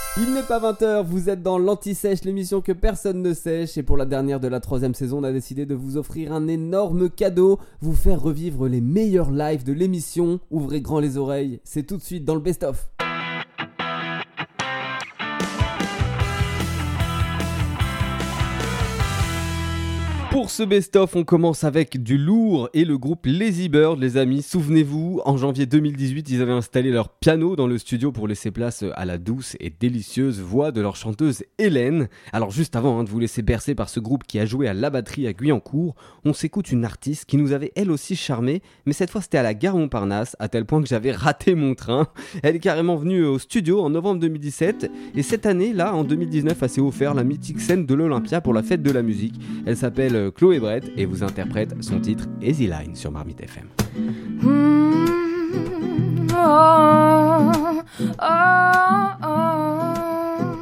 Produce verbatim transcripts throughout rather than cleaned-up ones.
Il n'est pas vingt heures, vous êtes dans l'Anti-Sèche, l'émission que personne ne sèche. Et pour la dernière de la troisième saison, on a décidé de vous offrir un énorme cadeau, vous faire revivre les meilleurs lives de l'émission. Ouvrez grand les oreilles, c'est tout de suite dans le best-of. Pour ce best-of, on commence avec du lourd et le groupe Lazy Bird, les amis. Souvenez-vous, en janvier deux mille dix-huit, ils avaient installé leur piano dans le studio pour laisser place à la douce et délicieuse voix de leur chanteuse Hélène. Alors juste avant hein, de vous laisser bercer par ce groupe qui a joué à la batterie à Guyancourt, on s'écoute une artiste qui nous avait elle aussi charmé, mais cette fois c'était à la gare Montparnasse, à tel point que j'avais raté mon train. Elle est carrément venue au studio en novembre deux mille dix-sept, et cette année, là, en deux mille dix-neuf, elle s'est offert la mythique scène de l'Olympia pour la fête de la musique. Elle s'appelle Chloé Brett et vous interprète son titre Easy Line sur Marmite F M. Mm, oh, oh, oh.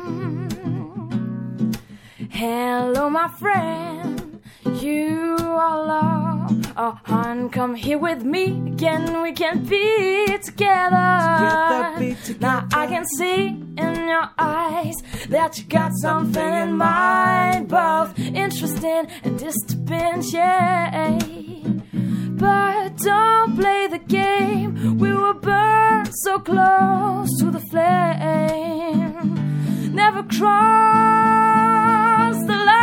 Hello, my friend, you are love. Oh, hon, come here with me again. We can be together. Be together. Now I can see in your eyes that you got something in mind, both interesting and disturbing, yeah. But don't play the game. We were burned so close to the flame. Never cross the line.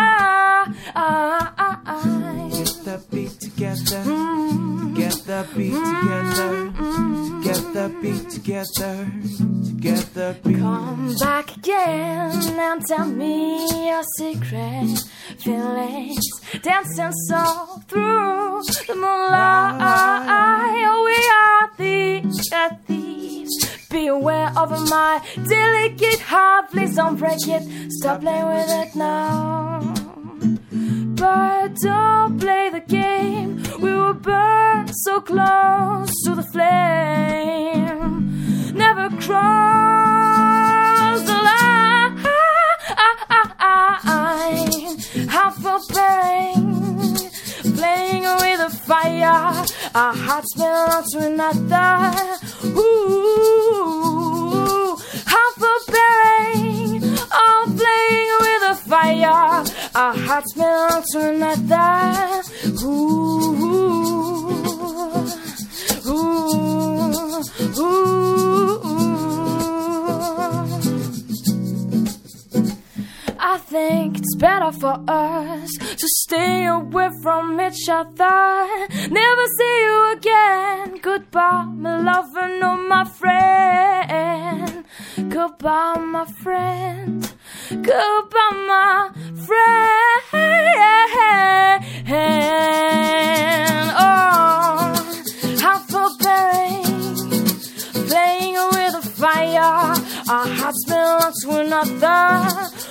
Get that beat together. Mm-hmm. Get that beat together. Mm-hmm. Get that beat together. Get that beat. Come back again and tell me your secret feelings. Dancing so through the moonlight. Oh, we are thieves, uh, thieves. Be aware of my delicate heart. Please don't break it. Stop playing with it now. But don't play the game. We were burned so close to the flame. Never cross the line. How forbearing, playing with the fire. Our hearts belong to another. Ooh, how forbearing, oh, playing with the fire. Our hearts belong to another. Ooh, ooh, ooh, ooh. I think it's better for us to stay away from each other. Never see you again. Goodbye, my lover, no, my friend. Goodbye, my friend. Goodbye, my friend. Oh, how forbearing, playing with the fire. Our hearts belong to another.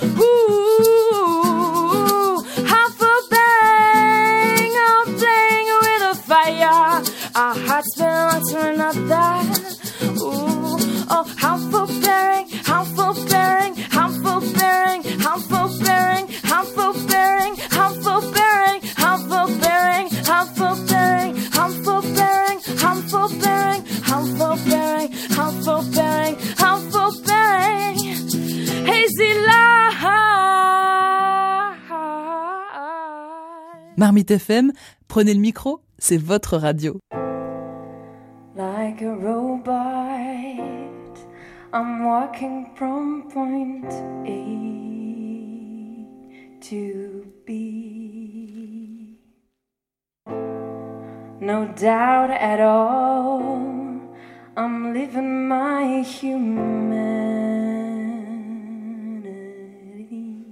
Ooh, how forbearing, oh, playing with the fire. Our hearts belong to another. Ooh, oh, how forbearing, how forbearing, how forbearing, how forbearing, how forbearing, how forbearing, how forbearing, how forbearing, how forbearing, how forbearing, how forbearing, how forbearing, how forbearing, hazy light. Marmite F M, prenez le micro, c'est votre radio. Like a robot, I'm walking from point A to B. No doubt at all, I'm living my humanity.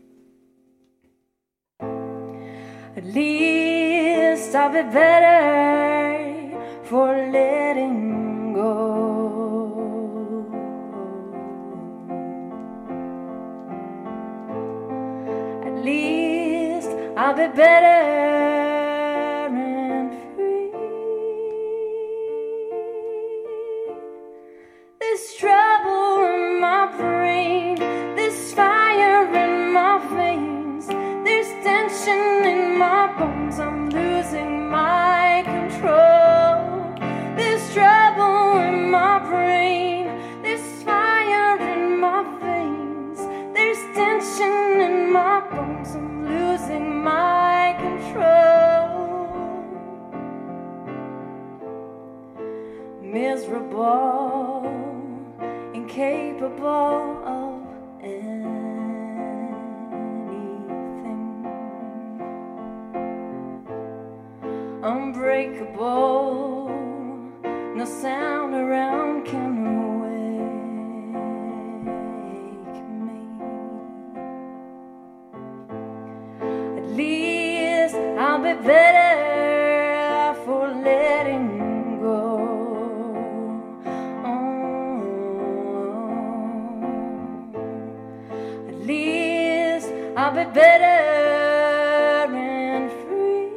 At least I'll be better for letting go. At least I'll be better and free. This trouble in my brain, this fire in my veins, this tension in my bones, I'm losing my control. This trouble in my brain, this fire in my veins. miserable, incapable of anything, unbreakable, no sound around can wake me. At least I'll be better for letting go. Oh, at least I'll be better and free.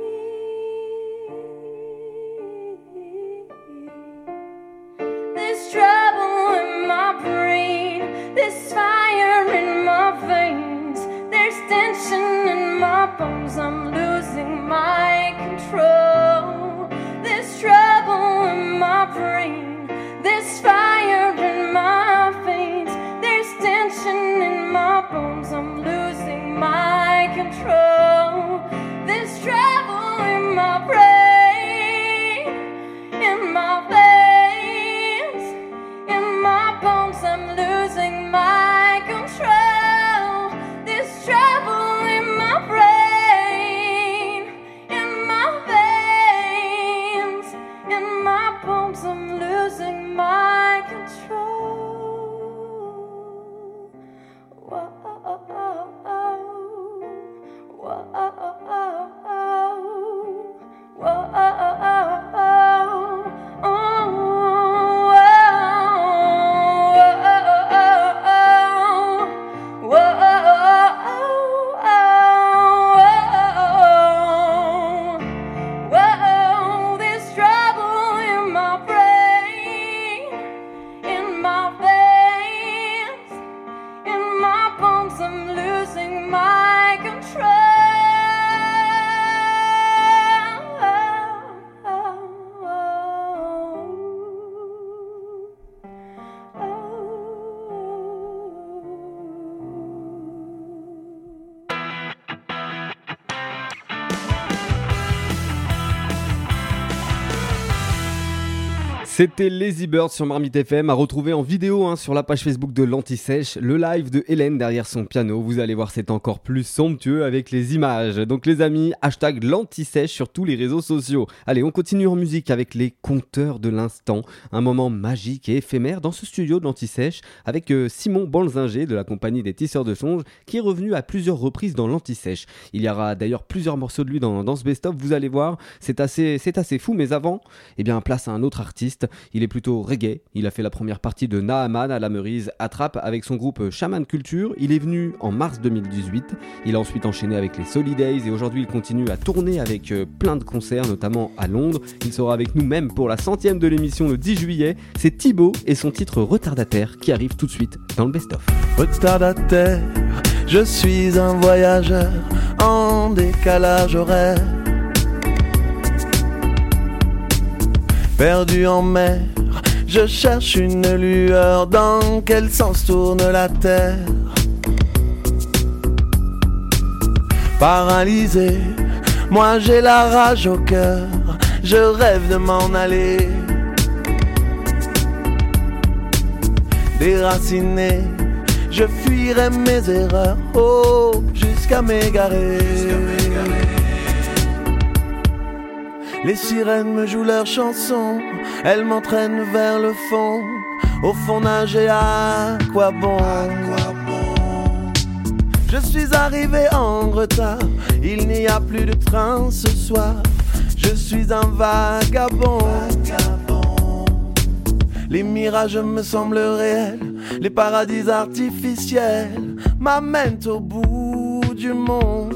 There's trouble in my brain, there's fire in my veins, there's tension in my bones, I'm losing my control. There's trouble in my brain, there's fire in my veins, there's tension in my bones, I'm losing my control. There's trouble in my brain, in my veins, in my bones, I'm losing my control. There's trouble in my brain, in my veins, in my bones, I'm losing my control. Whoa, whoa, whoa, there's trouble in my brain, in my veins, in my bones, I'm losing my control. C'était Lazy Bird sur Marmite F M, à retrouver en vidéo hein, sur la page Facebook de l'Anti-Sèche. Le live de Hélène derrière son piano, vous allez voir, c'est encore plus somptueux avec les images. Donc les amis, hashtag l'Anti-Sèche sur tous les réseaux sociaux. Allez, on continue en musique avec les compteurs de l'instant. Un moment magique et éphémère dans ce studio de l'Anti-Sèche avec euh, Simon Banzinger de la compagnie des Tisseurs de Songes qui est revenu à plusieurs reprises dans l'Anti-Sèche. Il y aura d'ailleurs plusieurs morceaux de lui dans, dans ce best-of, vous allez voir, c'est assez, c'est assez fou. Mais avant, eh bien, place à un autre artiste. Il est plutôt reggae, il a fait la première partie de Naaman à la Meurize Attrape avec son groupe Shaman Culture. Il est venu en mars deux mille dix-huit, il a ensuite enchaîné avec les Solidays et aujourd'hui il continue à tourner avec euh, plein de concerts, notamment à Londres. Il sera avec nous même pour la centième de l'émission le dix juillet. C'est Thibaut et son titre Retardataire qui arrive tout de suite dans le best-of. Retardataire, je suis un voyageur en décalage horaire, perdu en mer, je cherche une lueur. Dans quel sens tourne la terre? Paralysé, moi j'ai la rage au cœur, je rêve de m'en aller. Déraciné, je fuirai mes erreurs, oh, jusqu'à m'égarer. Jusqu'à m'égarer. Les sirènes me jouent leurs chansons, elles m'entraînent vers le fond. Au fond nager, à quoi bon? Je suis arrivé en retard, il n'y a plus de train ce soir. Je suis un vagabond. Les mirages me semblent réels, les paradis artificiels m'amènent au bout du monde.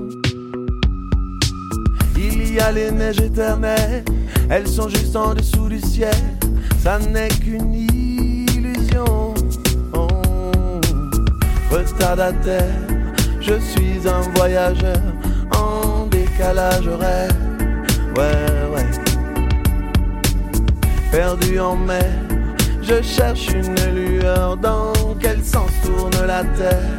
Il y a les neiges éternelles, elles sont juste en dessous du ciel. Ça n'est qu'une illusion. Oh. Retardataire, je suis un voyageur en décalage horaire. Ouais, ouais. Perdu en mer, je cherche une lueur. Dans quel sens tourne la terre?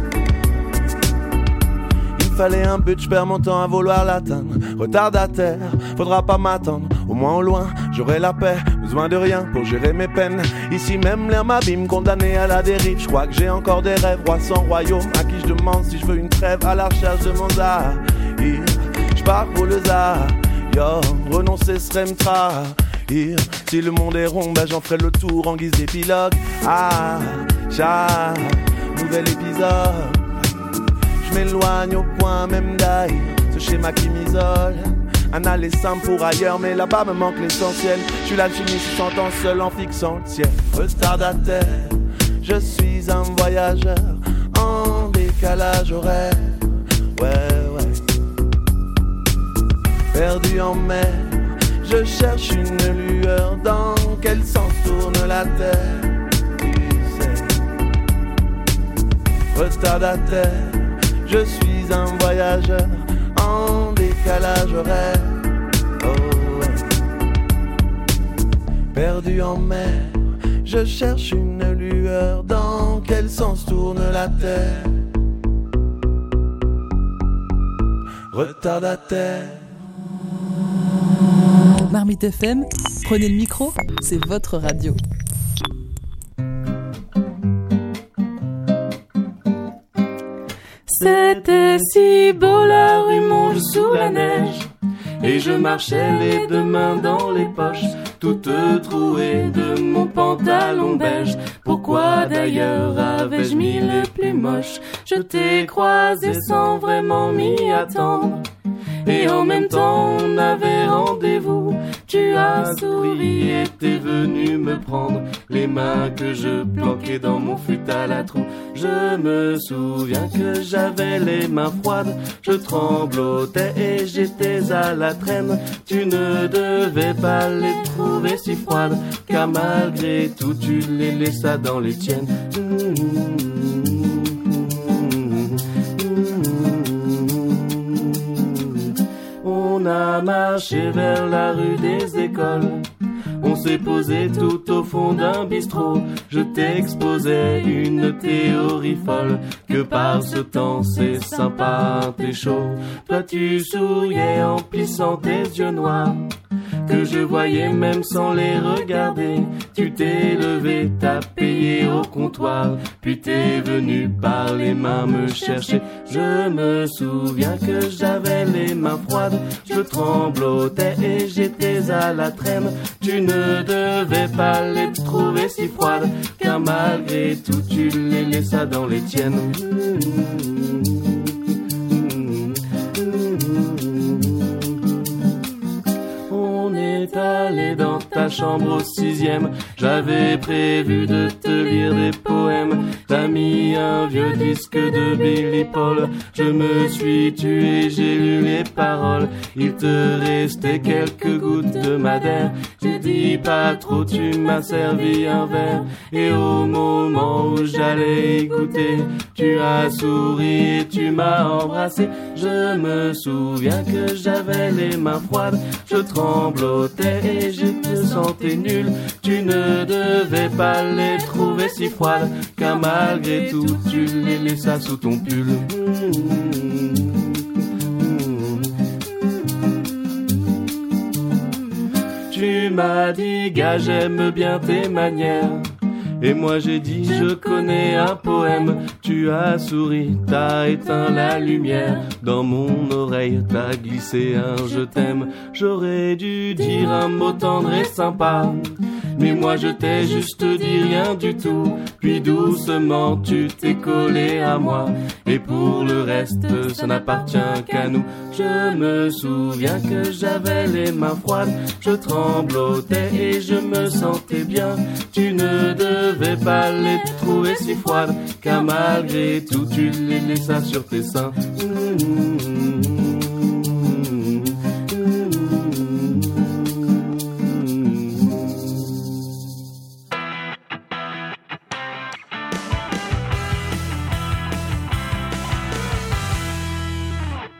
Il fallait un but, je perds mon temps à vouloir l'atteindre. Retardataire, faudra pas m'attendre. Au moins au loin, j'aurai la paix. besoin de rien pour gérer mes peines. Ici même l'air m'abîme, condamné à la dérive. Je crois que j'ai encore des rêves, roi sans royaume. À qui je demande si je veux une trêve, à la recherche de mon zahir. Je pars pour le zahir, yo, renoncer serait me trahir. Si le monde est rond, ben j'en ferai le tour en guise d'épilogue. Ah, chaque nouvel épisode, je m'éloigne au point même d'ailleurs, ce schéma qui m'isole. Un aller simple pour ailleurs, mais là-bas me manque l'essentiel. Je suis l'alchimie se sentant seul en fixant le ciel. Retardataire, je suis un voyageur en décalage horaire. Ouais, ouais. Perdu en mer, je cherche une lueur. Dans quel sens tourne la terre? Tu sais. Retardataire, je suis un voyageur en décalage horaire. Oh ouais. Perdu en mer, je cherche une lueur. Dans quel sens tourne la terre? Retardataire. Marmite F M, prenez le micro, c'est votre radio. C'était si beau la rue Monge sous la neige, et je marchais les deux mains dans les poches, toute trouée de mon pantalon beige. Pourquoi d'ailleurs avais-je mis le plus moche? Je t'ai croisé sans vraiment m'y attendre, et en même temps on avait rendez-vous. Tu as souri et t'es venu me prendre les mains que je planquais dans mon fut à la trou. Je me souviens que j'avais les mains froides, je tremblotais et j'étais à la traîne. Tu ne devais pas les trouver si froides, car malgré tout tu les laissas dans les tiennes. On a marché vers la rue des écoles, on s'est posé tout au fond d'un bistrot. Je t'exposais une théorie folle, que par ce temps c'est sympa, t'es chaud. Toi tu souriais en plissant tes yeux noirs, que je voyais même sans les regarder. Tu t'es levé, t'as payé au comptoir, puis t'es venu par les mains me chercher. Je me souviens que j'avais les mains froides, je tremblotais et j'étais à la traîne. Tu ne devais pas les trouver si froides, car malgré tout tu les laissas dans les tiennes. On est allé dans ta chambre au sixième, j'avais prévu de te lire des poèmes. T'as mis un vieux disque de Billy Paul, je me suis tué, j'ai lu les paroles. Il te restait quelques gouttes de madère, j'ai dit pas trop, tu m'as servi un verre. Et au moment où j'allais y goûter, tu as souri et tu m'as embrassé. Je me souviens que j'avais les mains froides, je tremblotais et je te sentais nul. Tu ne devais pas les trouver si froides, car malgré tout tu les laissas sous ton pull. Tu m'as dit gars j'aime bien tes manières, et moi j'ai dit je connais un poème. Tu as souri, t'as éteint la lumière, dans mon oreille t'as glissé un je t'aime. J'aurais dû dire un mot tendre et sympa, mais moi je t'ai juste dit rien du tout. Puis doucement tu t'es collé à moi, et pour le reste ça n'appartient qu'à nous. Je me souviens que j'avais les mains froides, je tremblotais et je me sentais bien. Tu ne devais pas les trouver si froides, car malgré tout tu les laissas sur tes seins.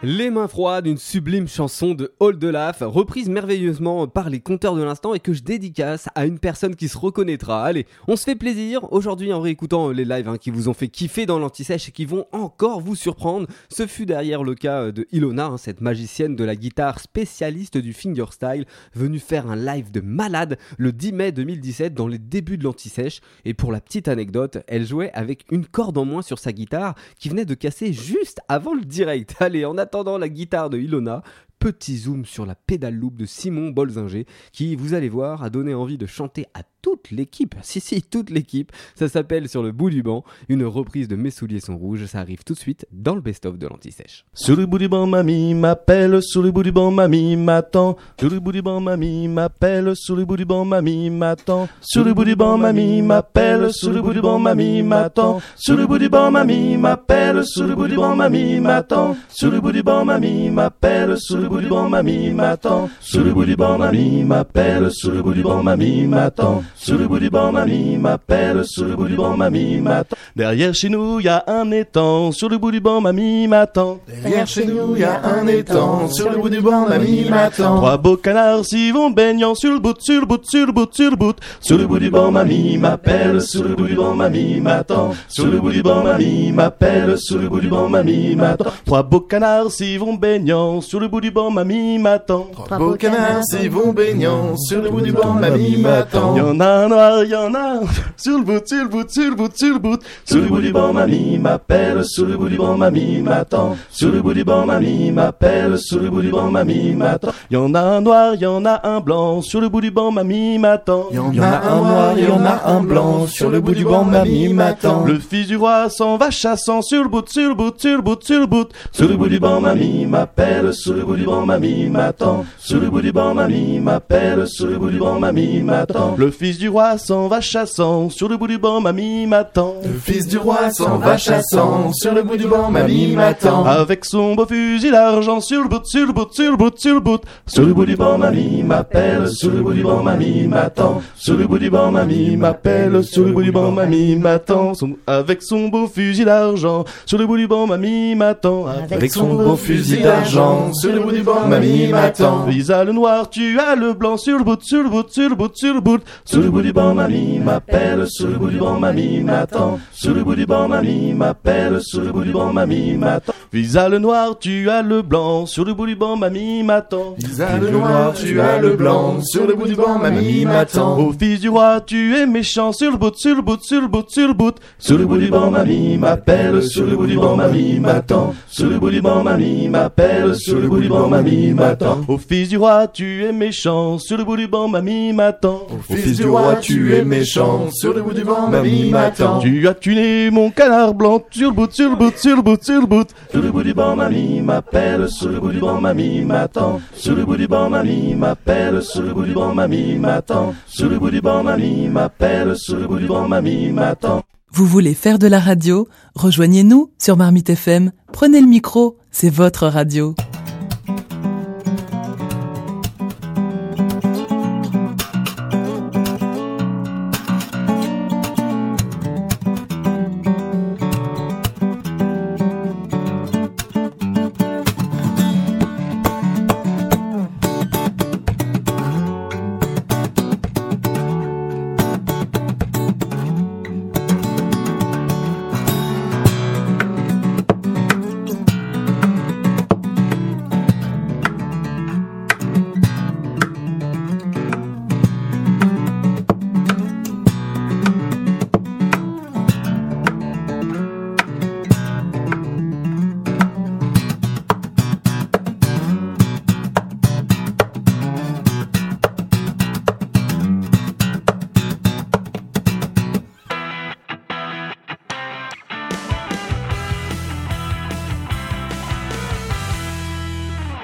Les mains froides, une sublime chanson de All de Laf, reprise merveilleusement par les conteurs de l'instant et que je dédicace à une personne qui se reconnaîtra. Allez, on se fait plaisir aujourd'hui en réécoutant les lives hein, qui vous ont fait kiffer dans l'Anti-Sèche et qui vont encore vous surprendre. Ce fut derrière le cas de Ilona, hein, cette magicienne de la guitare spécialiste du fingerstyle, venue faire un live de malade le dix mai deux mille dix-sept dans les débuts de l'Anti-Sèche. Et pour la petite anecdote, elle jouait avec une corde en moins sur sa guitare qui venait de casser juste avant le direct. Allez, en attendant la guitare de Ilona, petit zoom sur la pédale loop de Simon Bolzinger qui, vous allez voir, a donné envie de chanter à toute l'équipe. Si, si, toute l'équipe. Ça s'appelle Sur le bout du banc, une reprise de Mes souliers sont rouges. Ça arrive tout de suite dans le best-of de l'Anti-Sèche. Sur le bout du banc, mamie m'appelle. Sur le bout du banc, mamie m'attend. Sur le bout du banc, mamie m'appelle. Sur le bout du banc, mamie m'attend. Sur le bout du banc, mamie m'appelle. Sur le bout du banc, mamie m'attend. Sur le bout du banc, mamie m'appelle. Sur le bout du banc, mamie m'attend. Sur le bout du banc, mamie m'appelle. Sur le bout du banc, mamie m'attend. Sur le bout du banc, mamie m'appelle. Sur le bout du banc, mamie m'attend. Sur le bout du banc, mamie m'appelle. Sur le bout du banc, mamie m'attend. Derrière chez nous, y a un étang. Sur le bout du banc, mamie m'attend. Derrière chez nous, y a un étang. Sur le bout du banc, mamie m'attend. Trois beaux canards s'y vont baignant. Sur le bout, sur le bout, sur le bout, sur le bout. Sur le bout du banc, mamie m'appelle. Sur le bout du banc, mamie m'attend. Sur le bout du banc, mamie m'appelle. Sur le bout du banc, mamie m'attend. Trois beaux canards s'y vont baignant. Sur le bout du banc, mamie m'attend. Trois beaux canards s'y vont baignant. Sur le bout du banc, mamie m'attend. Y'en a un noir, y'en a un. Sur le bout, sur le bout, sur le bout, sur le bout. Sur le bout du banc, mamie m'appelle. Sur le bout du banc, mamie m'attend. Sur le bout du banc, mamie m'appelle. Sur le bout du banc, mamie m'attend. Y'en a un noir, y'en a un blanc. Sur le bout du banc, mamie m'attend. Y'en a un noir, y'en a un blanc. Sur le bout du banc, mamie m'attend. Le fils du roi s'en va chassant. Sur le bout, sur le bout, sur le bout, sur le bout. Sur le bout du banc, mamie m'appelle. Sur le bout du banc, mamie m'attend. Sur le bout du banc, mamie m'appelle. Sur le bout du banc, mamie m'attend. Le fils du roi s'en va chassant. Sur le bout du banc, mamie m'attend. Le fils du roi s'en va chassant. Sur le bout du banc, mamie m'attend. Avec son beau fusil d'argent. Sur le bout, sur le bout, sur le bout, sur le bout. Sur le bout du banc, mamie m'appelle. Sur le bout du banc, mamie m'attend. Sur le bout du banc, mamie m'appelle. Sur le bout du banc, mamie m'attend. Son- Avec son beau fusil d'argent. Sur le bout du banc, mamie m'attend. Avec son beau fusil d'argent. Sur le bout du banc, mamie m'attend. Il a le noir, tu as le blanc. Sur le bout, sur le bout, sur le bout, sur le bout. Sur le bout du banc, mamie m'appelle. Sur le bout du banc, mamie m'attend. Sur le bout du banc, mamie m'appelle. Sur le bout du banc, mamie m'attend. Il a le noir, tu as le blanc. Sur le bout du banc, mamie m'attend. Il a le noir, tu as le blanc. Sur le bout du banc, mamie m'attend. Ô fils du roi, tu es méchant. Sur le bout, sur le bout, sur le bout, sur le bout. Sur le bout du banc, mamie m'appelle. Sur le bout du banc, mamie m'attend. Sur le bout du banc, mamie m'appelle. Sur le bout du banc, mamie m'attend. Ô fils du roi, tu es méchant. Sur le bout du banc, mamie m'attend. Ô fils du roi, tu es méchant. Sur le bout du banc, mamie m'attend. Tu as tué mon canard blanc. Sur le bout, sur le bout, sur le bout, sur le bout. Sur le bout du banc, mamie m'appelle. Sur le bout du banc, mamie m'attend. Sur le bout du banc, mamie m'appelle. Sur le bout du banc, mamie m'attend. Sur le bout du banc, mamie m'appelle. Sur le bout du banc, mamie m'attend. Vous voulez faire de la radio? Rejoignez-nous sur Marmite F M. Prenez le micro, c'est votre radio.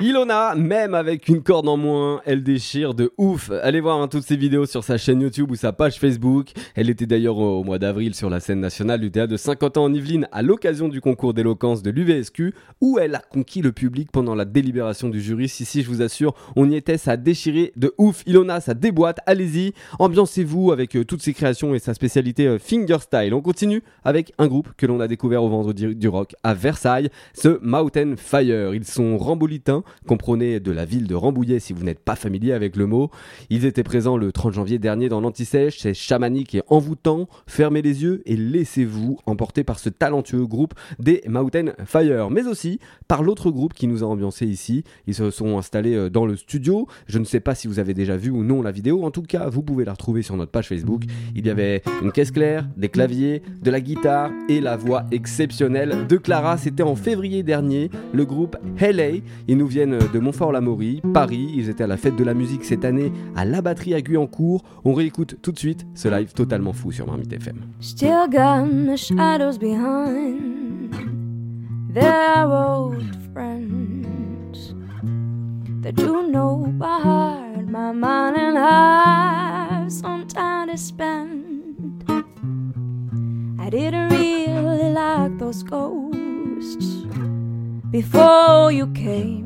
Ilona, même avec une corde en moins, elle déchire de ouf. Allez voir hein, toutes ses vidéos sur sa chaîne YouTube ou sa page Facebook. Elle était d'ailleurs au, au mois d'avril sur la scène nationale du théâtre de cinquante ans en Yvelines à l'occasion du concours d'éloquence de l'U V S Q où elle a conquis le public pendant la délibération du jury. Si, si, je vous assure, on y était, ça a déchiré de ouf. Ilona, ça déboîte, allez-y, ambiancez-vous avec euh, toutes ses créations et sa spécialité euh, fingerstyle. On continue avec un groupe que l'on a découvert au Vendredi du Rock à Versailles, ce Mountain Fire. Ils sont rambolitains, comprenez de la ville de Rambouillet si vous n'êtes pas familier avec le mot. Ils étaient présents le trente janvier dernier dans l'Anti-Sèche, c'est chamanique et envoûtant. Fermez les yeux et laissez-vous emporter par ce talentueux groupe des Mountain Fire, mais aussi par l'autre groupe qui nous a ambiancé ici. Ils se sont installés dans le studio. Je ne sais pas si vous avez déjà vu ou non la vidéo, en tout cas vous pouvez la retrouver sur notre page Facebook. Il y avait une caisse claire, des claviers, de la guitare et la voix exceptionnelle de Clara. C'était en février dernier, le groupe L A. Ils nous viennent de Montfort-l'Amaury, Paris. Ils étaient à la fête de la musique cette année à la batterie à Guyancourt. On réécoute tout de suite ce live totalement fou sur Marmite F M. Still got the shadows behind their old friends that do know by heart my mind and have some time to spend. I didn't really like those ghosts before you came.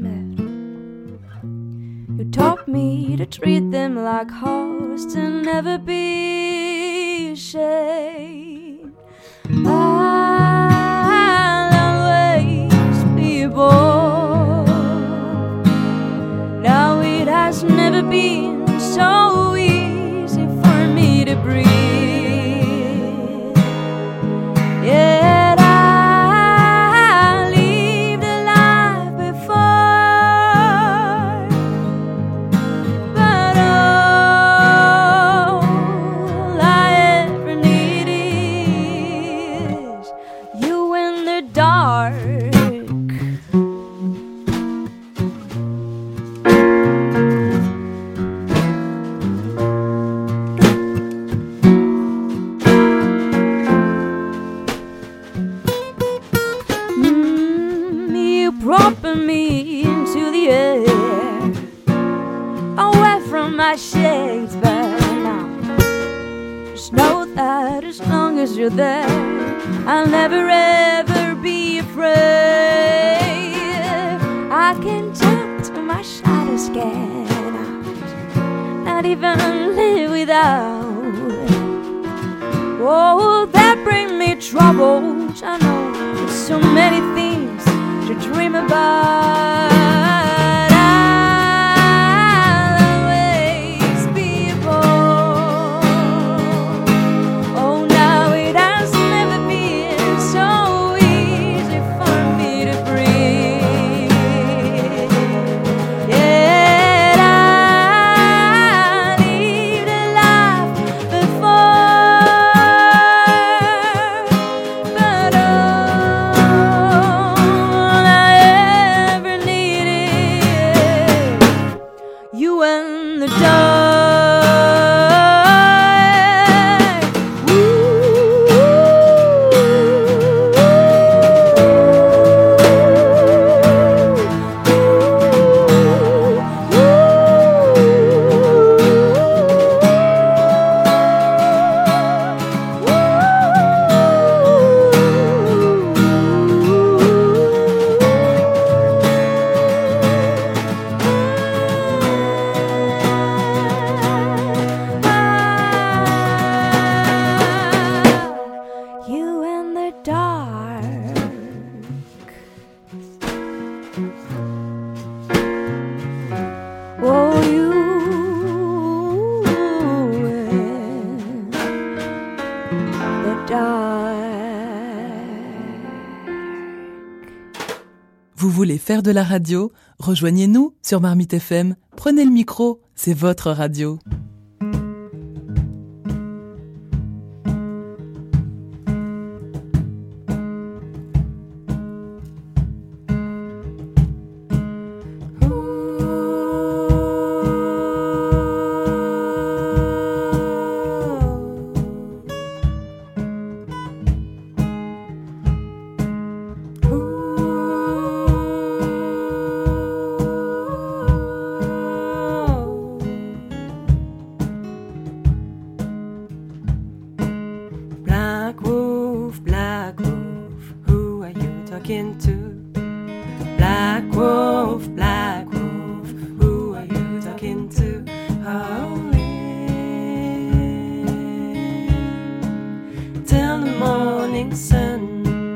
You taught me to treat them like hosts and never be ashamed. I'll always be bold. Now it has never been so easy for me to breathe. Yet I lived a life before, but all I ever need is you in the dark. Dropping me into the air, away from my shades, but now just know that as long as you're there, I'll never ever be afraid. I can talk to my shadow scared out, not even live without. Oh, that bring me troubles. I know there's so many things to dream about. I'll always be bold. Oh, now it has never been so easy for me to breathe. Yet I lived a life before, but all I ever needed, you and the dark. You and the dark. Oh, you and the dark. Vous voulez faire de la radio? Rejoignez-nous sur Marmite F M. Prenez le micro, c'est votre radio. Ooh. Black wolf, black wolf, who are you talking to? Black wolf, black wolf, who are you talking to? Howling till the morning sun.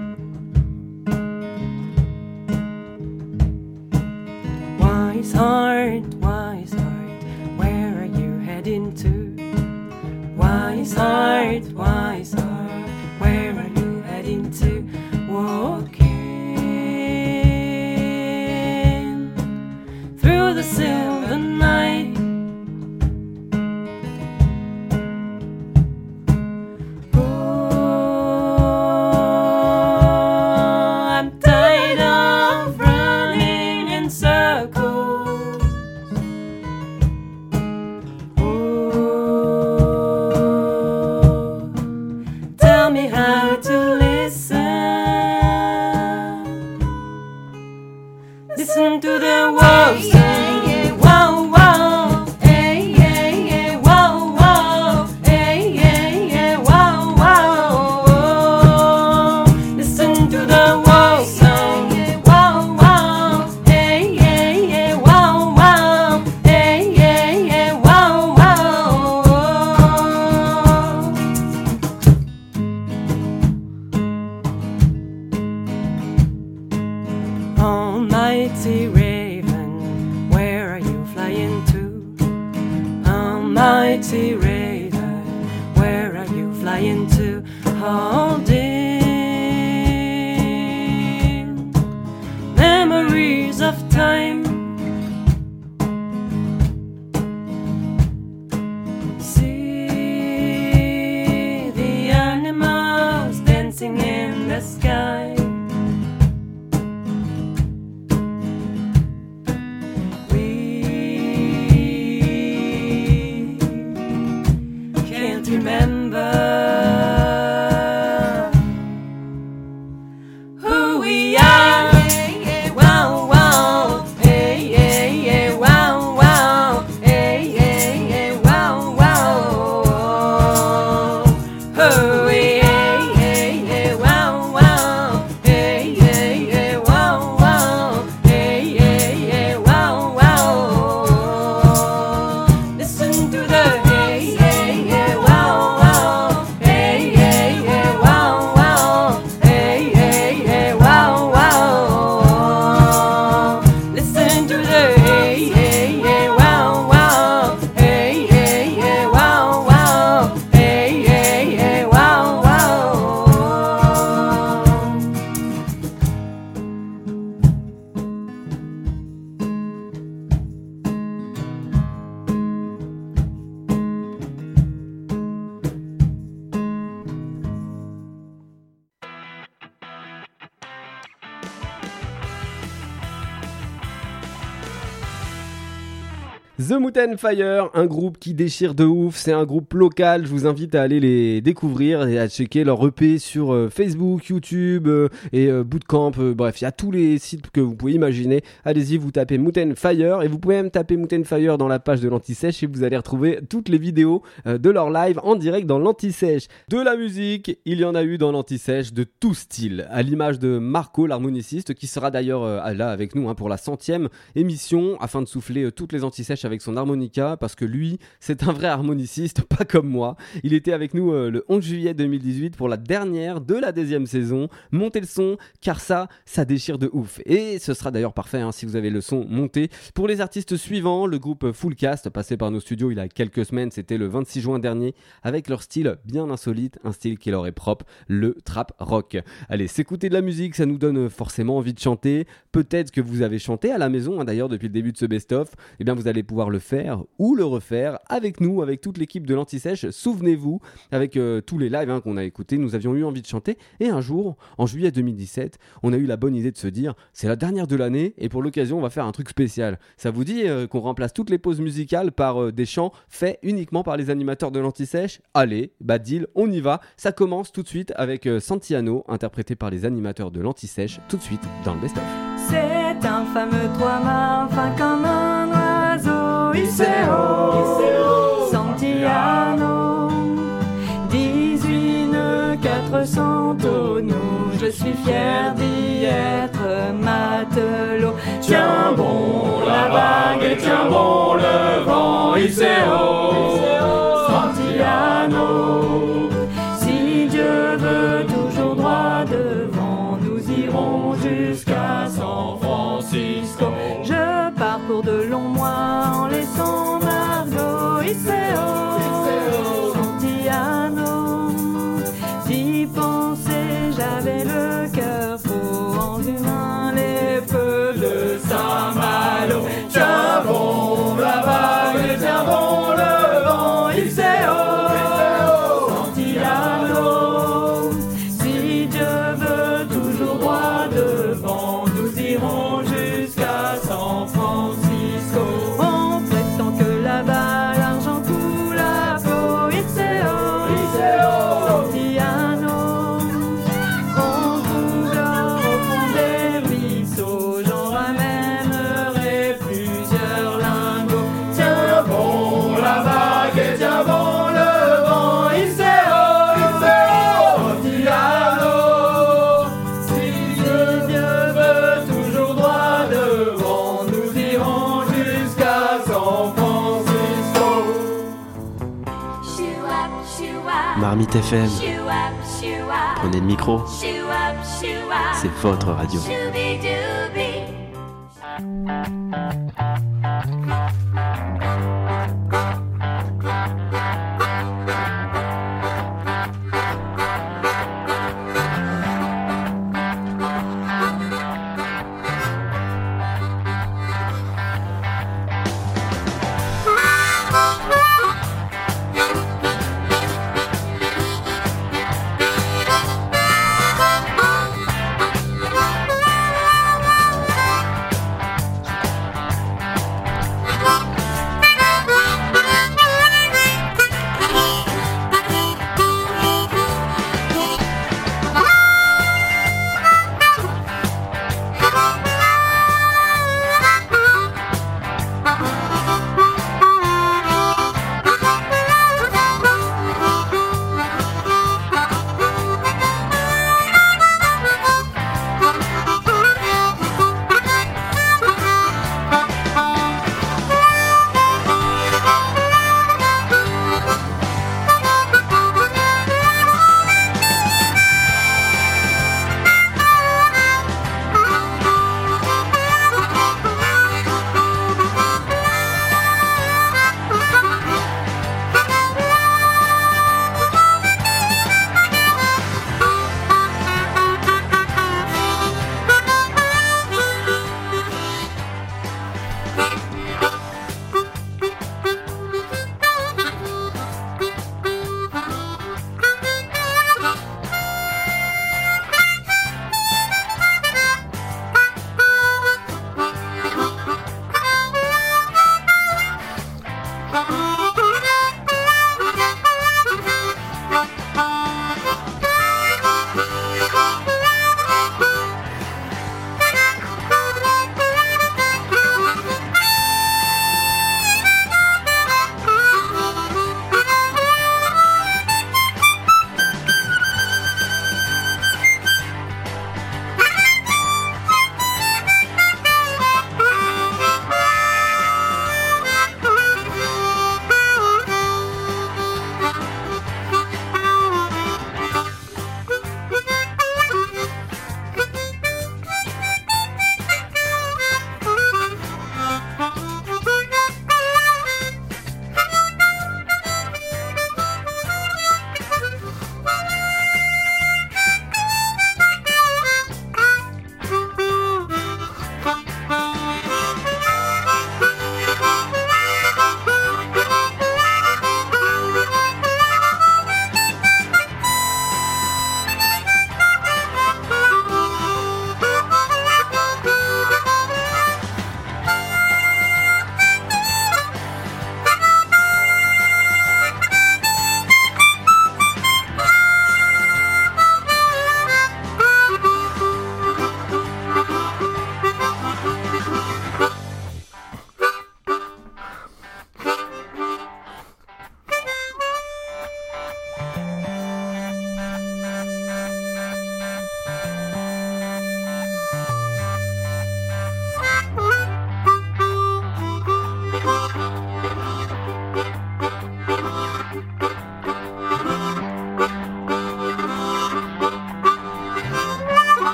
Wise heart, wise heart, where are you heading to? Wise heart, wise heart, where are you heading to? Walking through the silver night. Oh, I'm tired of running in circles. Oh, tell me how to listen. Listen to the wolves. Wow, wow. Hey, yeah, yeah. Wow, wow. Hey, yeah, yeah. Wow, wow. Listen to the wolves. Wow, wow. Hey, yeah, yeah. Wow, wow. Hey, yeah, yeah. Wow, wow. Almighty raven, where are you flying to? Almighty raven, where are you flying to? Holding memories of time. See the animals dancing in the sky. Can't remember who we are. Wow, wow. Hey, yeah, yeah. Wow, wow. Hey, yeah, yeah. Wow, wow. Who we are. Hey, yeah. Wow, wow. Hey, yeah, yeah. Wow, wow. Hey, yeah, yeah. Wow, wow. Listen to the hey, yeah, yeah. Wow, wow. Hey, yeah, yeah. Wow, wow. Hey, yeah, yeah. Wow, wow. Listen to the hey, yeah, yeah. Wow, wow. Hey, yeah, yeah. Wow, wow. Hey, yeah, yeah. Wow, wow. The Mountain Fire, un groupe qui déchire de ouf, c'est un groupe local, je vous invite à aller les découvrir et à checker leur E P sur euh, Facebook, YouTube euh, et euh, Bootcamp, euh, bref, il y a tous les sites que vous pouvez imaginer. Allez-y, vous tapez Mountain Fire et vous pouvez même taper Mountain Fire dans la page de l'Anti-Sèche et vous allez retrouver toutes les vidéos euh, de leur live en direct dans l'Anti-Sèche. De la musique, il y en a eu dans l'Anti-Sèche de tout style, à l'image de Marco, l'harmoniciste, qui sera d'ailleurs euh, là avec nous hein, pour la centième émission, afin de souffler euh, toutes les Anti-Sèches avec son harmonica, parce que lui, c'est un vrai harmoniciste, pas comme moi. Il était avec nous euh, le onze juillet deux mille dix-huit pour la dernière de la deuxième saison. Montez le son, car ça, ça déchire de ouf. Et ce sera d'ailleurs parfait hein, si vous avez le son monté. Pour les artistes suivants, le groupe Fullcast, passé par nos studios il y a quelques semaines, c'était le vingt-six juin dernier, avec leur style bien insolite, un style qui leur est propre, le trap rock. Allez, s'écouter de la musique, ça nous donne forcément envie de chanter. Peut-être que vous avez chanté à la maison, hein, d'ailleurs, depuis le début de ce best-of. Eh bien, vous allez pouvoir le faire ou le refaire avec nous, avec toute l'équipe de l'Anti-Sèche. Souvenez-vous, avec euh, tous les lives hein, qu'on a écoutés, nous avions eu envie de chanter. Et un jour, en juillet deux mille dix-sept, on a eu la bonne idée de se dire, c'est la dernière de l'année et pour l'occasion, on va faire un truc spécial. Ça vous dit euh, qu'on remplace toutes les pauses musicales par euh, des chants faits uniquement par les animateurs de l'Anti-Sèche? Allez, bah deal, on y va. Ça commence tout de suite avec euh, Santiano, interprété par les animateurs de l'Anti-Sèche, tout de suite dans le best-of. C'est un fameux trois-mâts, fin comme un oiseau. Iseo, Santiano, dix-huit nœuds, quatre notre Santo, nous, je suis fier d'y être matelot. Tiens bon la vague et tiens bon le vent, Iseo, Santiano. Si Dieu veut toujours droit devant, nous irons jusqu'à San Francisco. Je pars pour de longs mois en laissant Margot, Iseo, Santiano. D'y penser, j'avais le cœur faux, en humain les feux de Saint-Malo. Tiens bon la vague et tiens bon le vent, Iseo, Santiano. Si Dieu veut toujours droit devant, nous irons jusqu'à San Francisco. On prétend que là-bas l'argent coule à flot, Iseo, Santiano. On trouve l'or au fond des ruisseaux, j'en ramènerai plusieurs lingots. Tiens bon la vague et tiens bon le vent, Iseo, Santiano. Si Dieu veut toujours droit devant, nous irons jusqu'à San Francisco. Marmite F M, prenez le micro, c'est votre radio.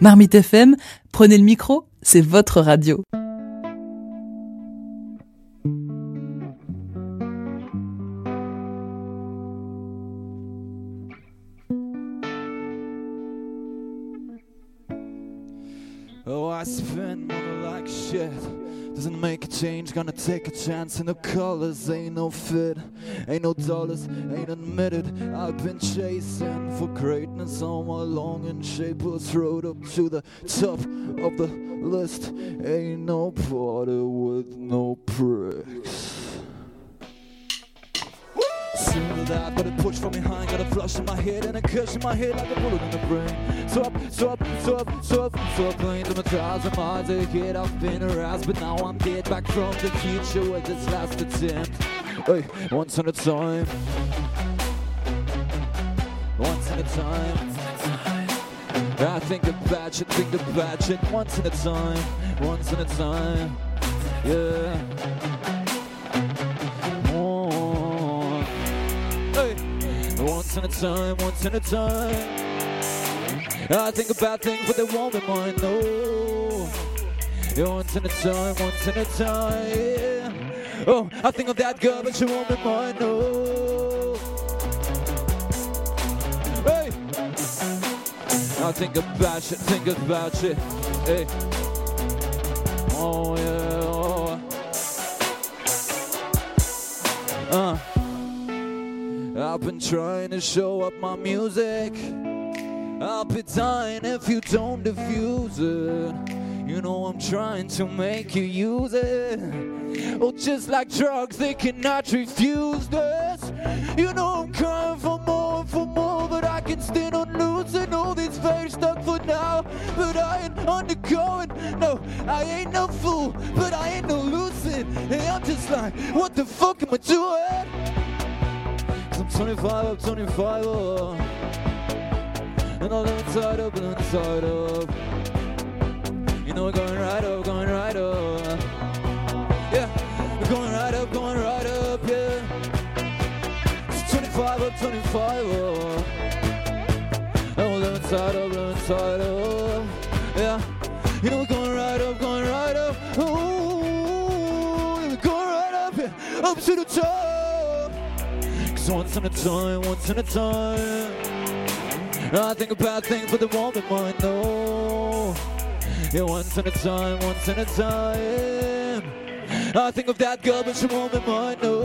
Marmite F M, prenez le micro, c'est votre radio. Oh, I spend money like shit. Doesn't make a change, gonna take a chance. And the colors ain't no fit, ain't no dollars, ain't admitted. I've been chasing for greatness all my long and shapeless road up to the top of the list. Ain't no party with no pricks. Soon to that, but it pushed from behind. Got a flush in my head and a curse in my head like a bullet in the brain. So up, so up, so up, so up, so up, playing to my thousand miles ahead. I've been aroused, but now I'm dead back from the future with this last attempt. Hey, once at a time. Once at a time. I think about you, think about you. Once at a time, once at a time. Yeah. Once in a time, once in a time. I think about things, but they won't be mine, no. Yeah, once in a time, once in a time, yeah. Oh, I think of that girl, but she won't be mine, no. Hey! I think about you, think about you, hey. Oh, yeah, oh. Uh. I've been trying to show up my music. I'll be dying if you don't diffuse it. You know I'm trying to make you use it. Oh, just like drugs, they cannot refuse this. You know I'm crying for more and for more, but I can still not lose it. All these very stuck for now, but I ain't undergoing. No, I ain't no fool, but I ain't no lucid. Hey, I'm just like, what the fuck am I doing? I'm twenty-five, I'm twenty-five, oh. And all inside up and inside up. You know we're going right up, going right up. Yeah, we're going right up, going right up, yeah. It's twenty-five up, twenty-five, oh. And all inside up, inside up. Yeah, you know we're going right up, going right up. Oh, we're going right up, yeah. Up to the top. Once in a time, once in a time. I think about things, but they won't be mine, no. Yeah, once in a time, once in a time. I think of that girl, but she won't be mine, no.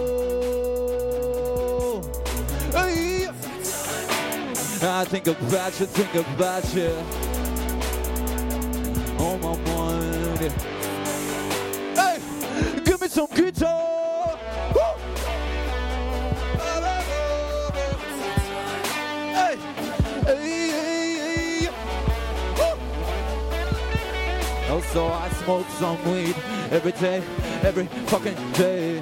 Hey. I think about you, think about you. On my mind. Hey, give me some guitar. So I smoke some weed every day, every fucking day.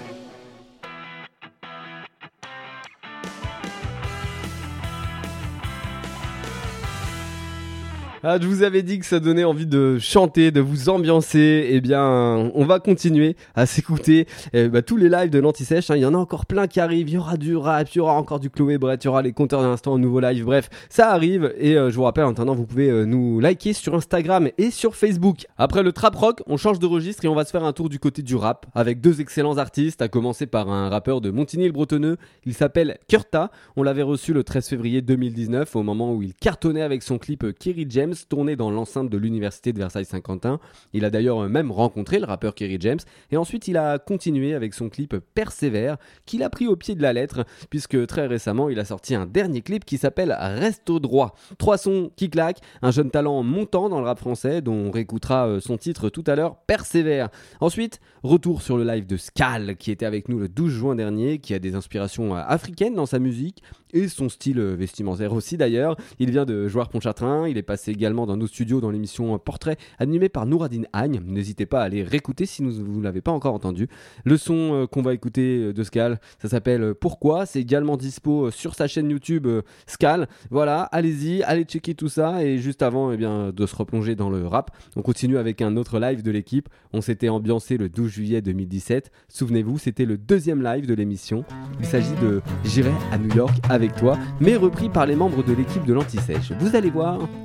Ah, je vous avais dit que ça donnait envie de chanter, de vous ambiancer. Eh bien, on va continuer à s'écouter eh bah, tous les lives de l'Anti-Sèche. Hein. Il y en a encore plein qui arrivent. Il y aura du rap, il y aura encore du Chloé Brett, il y aura les compteurs d'instant, un nouveau live. Bref, ça arrive. Et euh, je vous rappelle, en attendant, vous pouvez euh, nous liker sur Instagram et sur Facebook. Après le trap rock, on change de registre et on va se faire un tour du côté du rap avec deux excellents artistes, à commencer par un rappeur de Montigny-le-Bretonneux. Il s'appelle Kurta. On l'avait reçu le treize février deux mille dix-neuf au moment où il cartonnait avec son clip Kerry James, tourné dans l'enceinte de l'université de Versailles-Saint-Quentin. Il a d'ailleurs même rencontré le rappeur Kerry James et ensuite il a continué avec son clip Persévère qu'il a pris au pied de la lettre puisque très récemment il a sorti un dernier clip qui s'appelle Reste au droit. Trois sons qui claquent, un jeune talent montant dans le rap français dont on réécoutera son titre tout à l'heure, Persévère. Ensuite, retour sur le live de Skal qui était avec nous le douze juin dernier, qui a des inspirations africaines dans sa musique et son style vestimentaire aussi d'ailleurs. Il vient de Jouarre-Pontchartrain, il est passé également dans nos studios dans l'émission Portrait animée par Nouradine Agne. N'hésitez pas à aller réécouter si vous ne l'avez pas encore entendu. Le son qu'on va écouter de Skal, ça s'appelle Pourquoi. C'est également dispo sur sa chaîne YouTube Skal. Voilà, allez-y, allez checker tout ça. Et juste avant eh bien, de se replonger dans le rap, on continue avec un autre live de l'équipe. On s'était ambiancé le douze juillet deux mille dix-sept. Souvenez-vous, c'était le deuxième live de l'émission. Il s'agit de J'irai à New York avec toi, mais repris par les membres de l'équipe de l'Anti-Sèche. Vous allez voir, c'est plutôt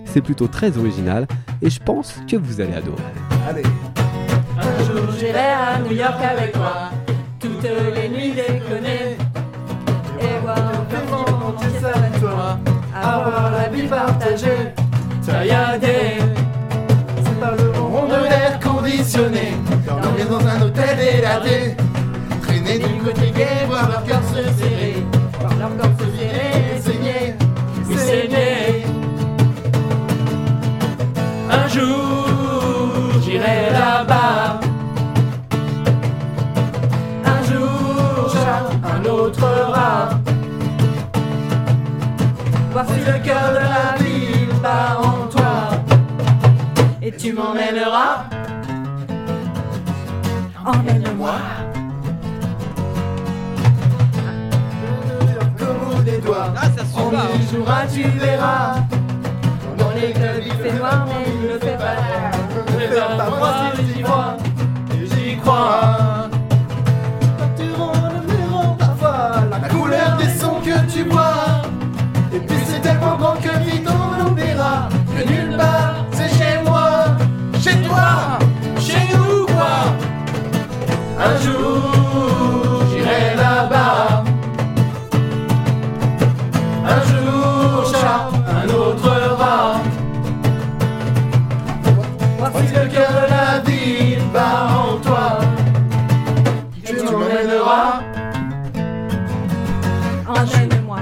morceau très original et je pense que vous allez adorer. Allez. Un jour j'irai à New York avec toi, toutes les nuits déconner, et voir le perdant entier avec toi, avoir la vie partagée, tailladée. C'est pas le rond de l'air conditionné, dormir dans un hôtel délaté, traîner du côté gay, voir leur cœur se serrer, Voir leur corps se serrer, saigner, et saigner. Un jour j'irai là-bas, un jour chat, un autre rat, voir si le cœur de la ville bat en toi, et tu m'emmèneras, emmène-moi. comme au des doigts. On y jouera, tu verras. Dans les clubs il fait noir mais il ne fait pas l'air. Je vais pas voir si j'y crois, et j'y crois. Quand tu rends le mur parfois, la couleur des sons que tu bois. Et puis c'est tellement grand que vite on l'oubliera. Que nulle part, c'est chez moi, chez toi, chez nous quoi. Un jour j'irai là-bas, un jour chat, un autre rat, voir si le cœur de la ville bat en toi, et tu m'emmèneras, emmène-moi.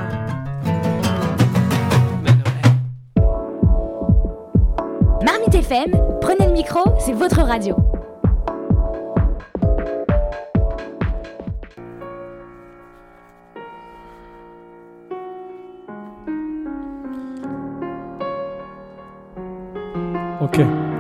Marmite F M, prenez le micro, c'est votre radio. Ok.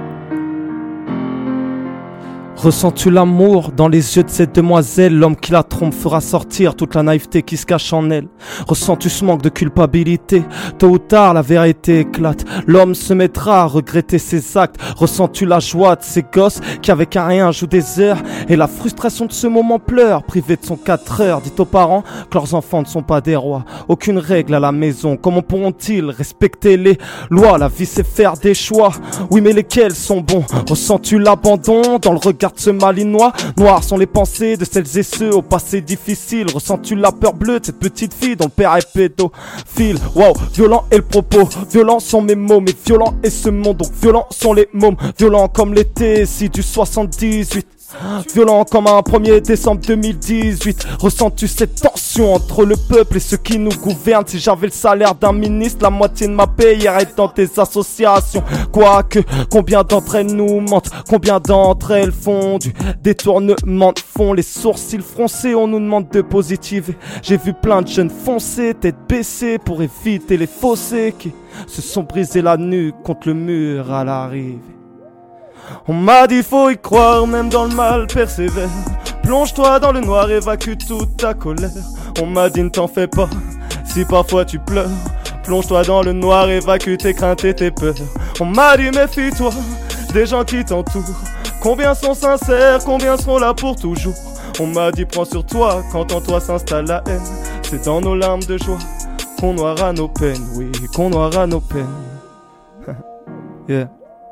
Ressens-tu l'amour dans les yeux de cette demoiselle? L'homme qui la trompe fera sortir toute la naïveté qui se cache en elle. Ressens-tu ce manque de culpabilité? Tôt ou tard la vérité éclate, l'homme se mettra à regretter ses actes. Ressens-tu la joie de ces gosses qui avec un rien jouent des heures, et la frustration de ce moment pleure, privé de son quatre heures? Dites aux parents que leurs enfants ne sont pas des rois. Aucune règle à la maison, comment pourront-ils respecter les lois? La vie c'est faire des choix, oui mais lesquels sont bons? Ressens-tu l'abandon dans le regard de ce malinois? Noirs sont les pensées de celles et ceux au passé difficile. Ressens-tu la peur bleue de cette petite fille dont le père est pédophile? Wow, violent est le propos, violents sont mes mots, mais violent est ce monde, donc violents sont les mômes. Violents comme l'été si du soixante-dix-huit, violent comme un premier décembre deux mille dix-huit. Ressens-tu cette tension entre le peuple et ceux qui nous gouvernent? Si j'avais le salaire d'un ministre, la moitié de ma paye irait dans tes associations. Quoique, combien d'entre elles nous mentent? Combien d'entre elles font du détournement de fonds? Les sourcils froncés, on nous demande de positiver. J'ai vu plein de jeunes foncer, tête baissée, pour éviter les fossés qui se sont brisés la nuque contre le mur à l'arrivée. On m'a dit faut y croire, même dans le mal persévère. Plonge-toi dans le noir, évacue toute ta colère. On m'a dit ne t'en fais pas, si parfois tu pleures. Plonge-toi dans le noir, évacue tes craintes et tes peurs. On m'a dit méfie-toi des gens qui t'entourent. Combien sont sincères, combien seront là pour toujours. On m'a dit prends sur toi, quand en toi s'installe la haine. C'est dans nos larmes de joie qu'on noiera nos peines. Oui, qu'on noiera nos peines. Yeah.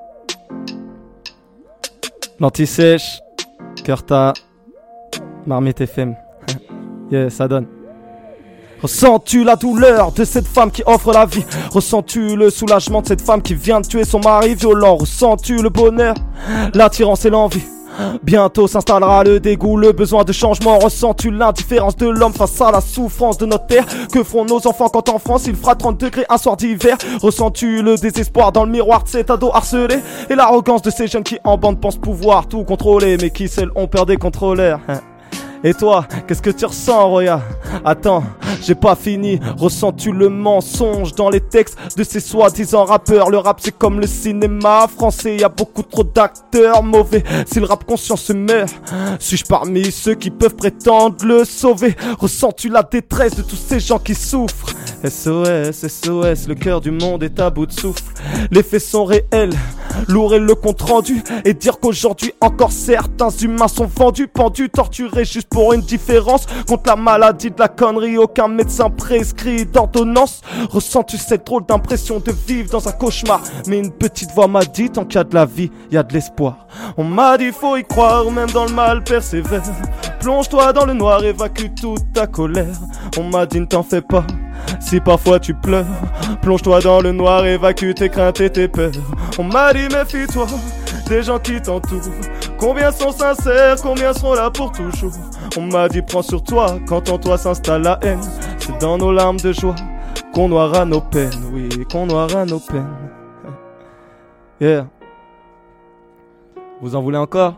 L'anti-sèche, Curta, Marmite F M. Yeah, ça donne. Ressens-tu la douleur de cette femme qui offre la vie? Ressens-tu le soulagement de cette femme qui vient de tuer son mari violent? Ressens-tu le bonheur, l'attirance et l'envie? Bientôt s'installera le dégoût, le besoin de changement. Ressens-tu l'indifférence de l'homme face à la souffrance de notre terre? Que feront nos enfants quand en France il fera trente degrés un soir d'hiver? Ressens-tu le désespoir dans le miroir de cet ado harcelé? Et l'arrogance de ces jeunes qui en bande pensent pouvoir tout contrôler, mais qui seuls ont peur des contrôleurs? Et toi, qu'est-ce que tu ressens, Roya? Attends, j'ai pas fini. Ressens-tu le mensonge dans les textes de ces soi-disant rappeurs? Le rap c'est comme le cinéma français, y a beaucoup trop d'acteurs mauvais. Si le rap conscient se meurt, suis-je parmi ceux qui peuvent prétendre le sauver? Ressens-tu la détresse de tous ces gens qui souffrent? S O S, S O S, le cœur du monde est à bout de souffle. Les faits sont réels, lourd est le compte rendu. Et dire qu'aujourd'hui encore certains humains sont vendus, pendus, torturés juste pour une différence. Contre la maladie de la connerie, aucun médecin prescrit d'ordonnance. Ressens-tu cette drôle d'impression de vivre dans un cauchemar? Mais une petite voix m'a dit, tant qu'il y a de la vie, il y a de l'espoir. On m'a dit faut y croire, même dans le mal persévère. Plonge-toi dans le noir, évacue toute ta colère. On m'a dit ne t'en fais pas, si parfois tu pleures. Plonge-toi dans le noir, évacue tes craintes et tes peurs. On m'a dit méfie-toi des gens qui t'entourent. Combien sont sincères, combien seront là pour toujours. On m'a dit prends sur toi, quand en toi s'installe la haine. C'est dans nos larmes de joie qu'on noiera nos peines. Oui, qu'on noiera nos peines. Yeah. Vous en voulez encore?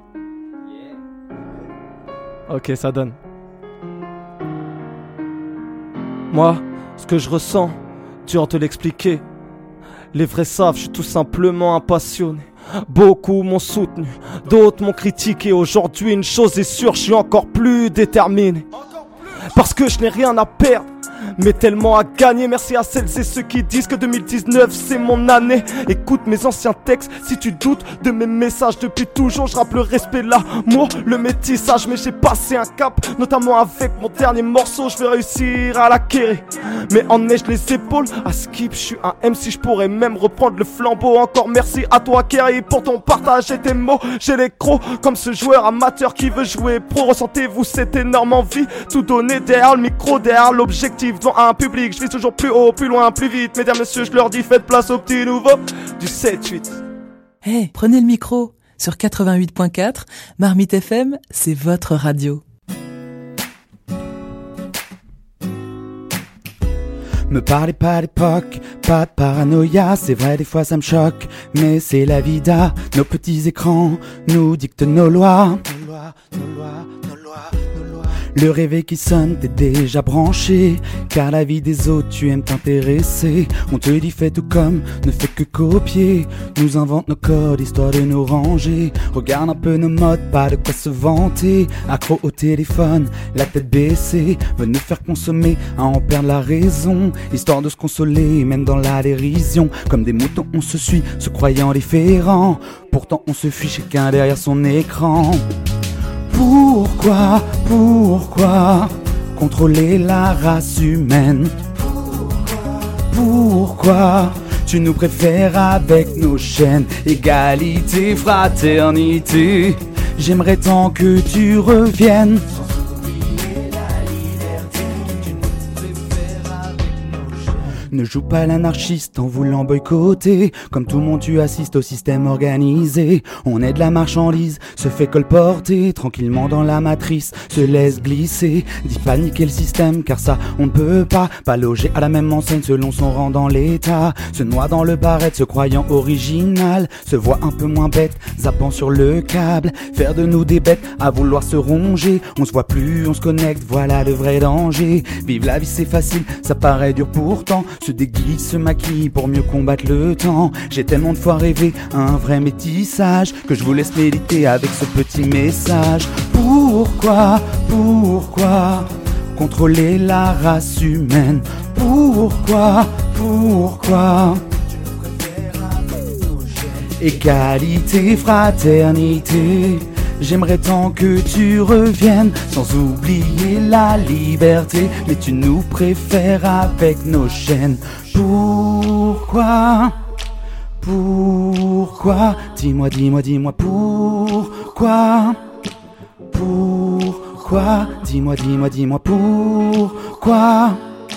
Ok, ça donne. Moi, ce que je ressens, dur de l'expliquer. Les vrais savent, je suis tout simplement un passionné. Beaucoup m'ont soutenu, d'autres m'ont critiqué. Aujourd'hui, une chose est sûre, je suis encore plus déterminé. Parce que je n'ai rien à perdre, mais tellement à gagner. Merci à celles et ceux qui disent que deux mille dix-neuf c'est mon année. Écoute mes anciens textes si tu doutes de mes messages. Depuis toujours je rappe le respect, l'amour, le métissage. Mais j'ai passé un cap, notamment avec mon dernier morceau. Je vais réussir à l'acquérir, mais en neige les épaules à skip. Je suis un M C, je pourrais même reprendre le flambeau. Encore merci à toi Kerry pour ton partage et tes mots. J'ai les crocs comme ce joueur amateur qui veut jouer pro. Ressentez-vous cette énorme envie, tout donner derrière le micro, derrière l'objectif. Devant un public, je vis toujours plus haut, plus loin, plus vite. Mesdames, messieurs, je leur dis faites place au petit nouveau du sept huit. Hey, prenez le micro. Sur quatre-vingt-huit point quatre, Marmite F M, c'est votre radio. Me parlez pas d'époque, pas de paranoïa, c'est vrai des fois ça me choque, mais c'est la vida, nos petits écrans nous dictent nos lois. Nos lois, nos lois, nos lois, nos lois. Le réveil qui sonne, t'es déjà branché, car la vie des autres tu aimes t'intéresser. On te dit fais tout comme, ne fais que copier, nous invente nos codes histoire de nous ranger. Regarde un peu nos modes, pas de quoi se vanter, accro au téléphone, la tête baissée, veut nous faire consommer à en perdre la raison, histoire de se consoler même dans la dérision. Comme des moutons on se suit, se croyant différents, pourtant on se fuit chacun derrière son écran. Pourquoi, pourquoi contrôler la race humaine? Pourquoi tu nous préfères avec nos chaînes? Égalité, fraternité, j'aimerais tant que tu reviennes. Ne joue pas l'anarchiste en voulant boycotter. Comme tout le monde tu assistes au système organisé. On est de la marchandise, se fait colporter tranquillement dans la matrice, se laisse glisser. Dis pas niquer le système car ça on ne peut pas. Pas loger à la même enseigne selon son rang dans l'état. Se noie dans le barrette, se croyant original. Se voit un peu moins bête, zappant sur le câble. Faire de nous des bêtes à vouloir se ronger. On se voit plus, on se connecte, voilà le vrai danger. Vivre la vie c'est facile, ça paraît dur pourtant. Se déguise, se maquille pour mieux combattre le temps. J'ai tellement de fois rêvé un vrai métissage que je vous laisse méditer avec ce petit message. Pourquoi, pourquoi contrôler la race humaine? Pourquoi, pourquoi égalité, fraternité, j'aimerais tant que tu reviennes, sans oublier la liberté, mais tu nous préfères avec nos chaînes. Pourquoi? Pourquoi? Dis-moi, dis-moi, dis-moi pourquoi? Pourquoi? Dis-moi, dis-moi, dis-moi pourquoi?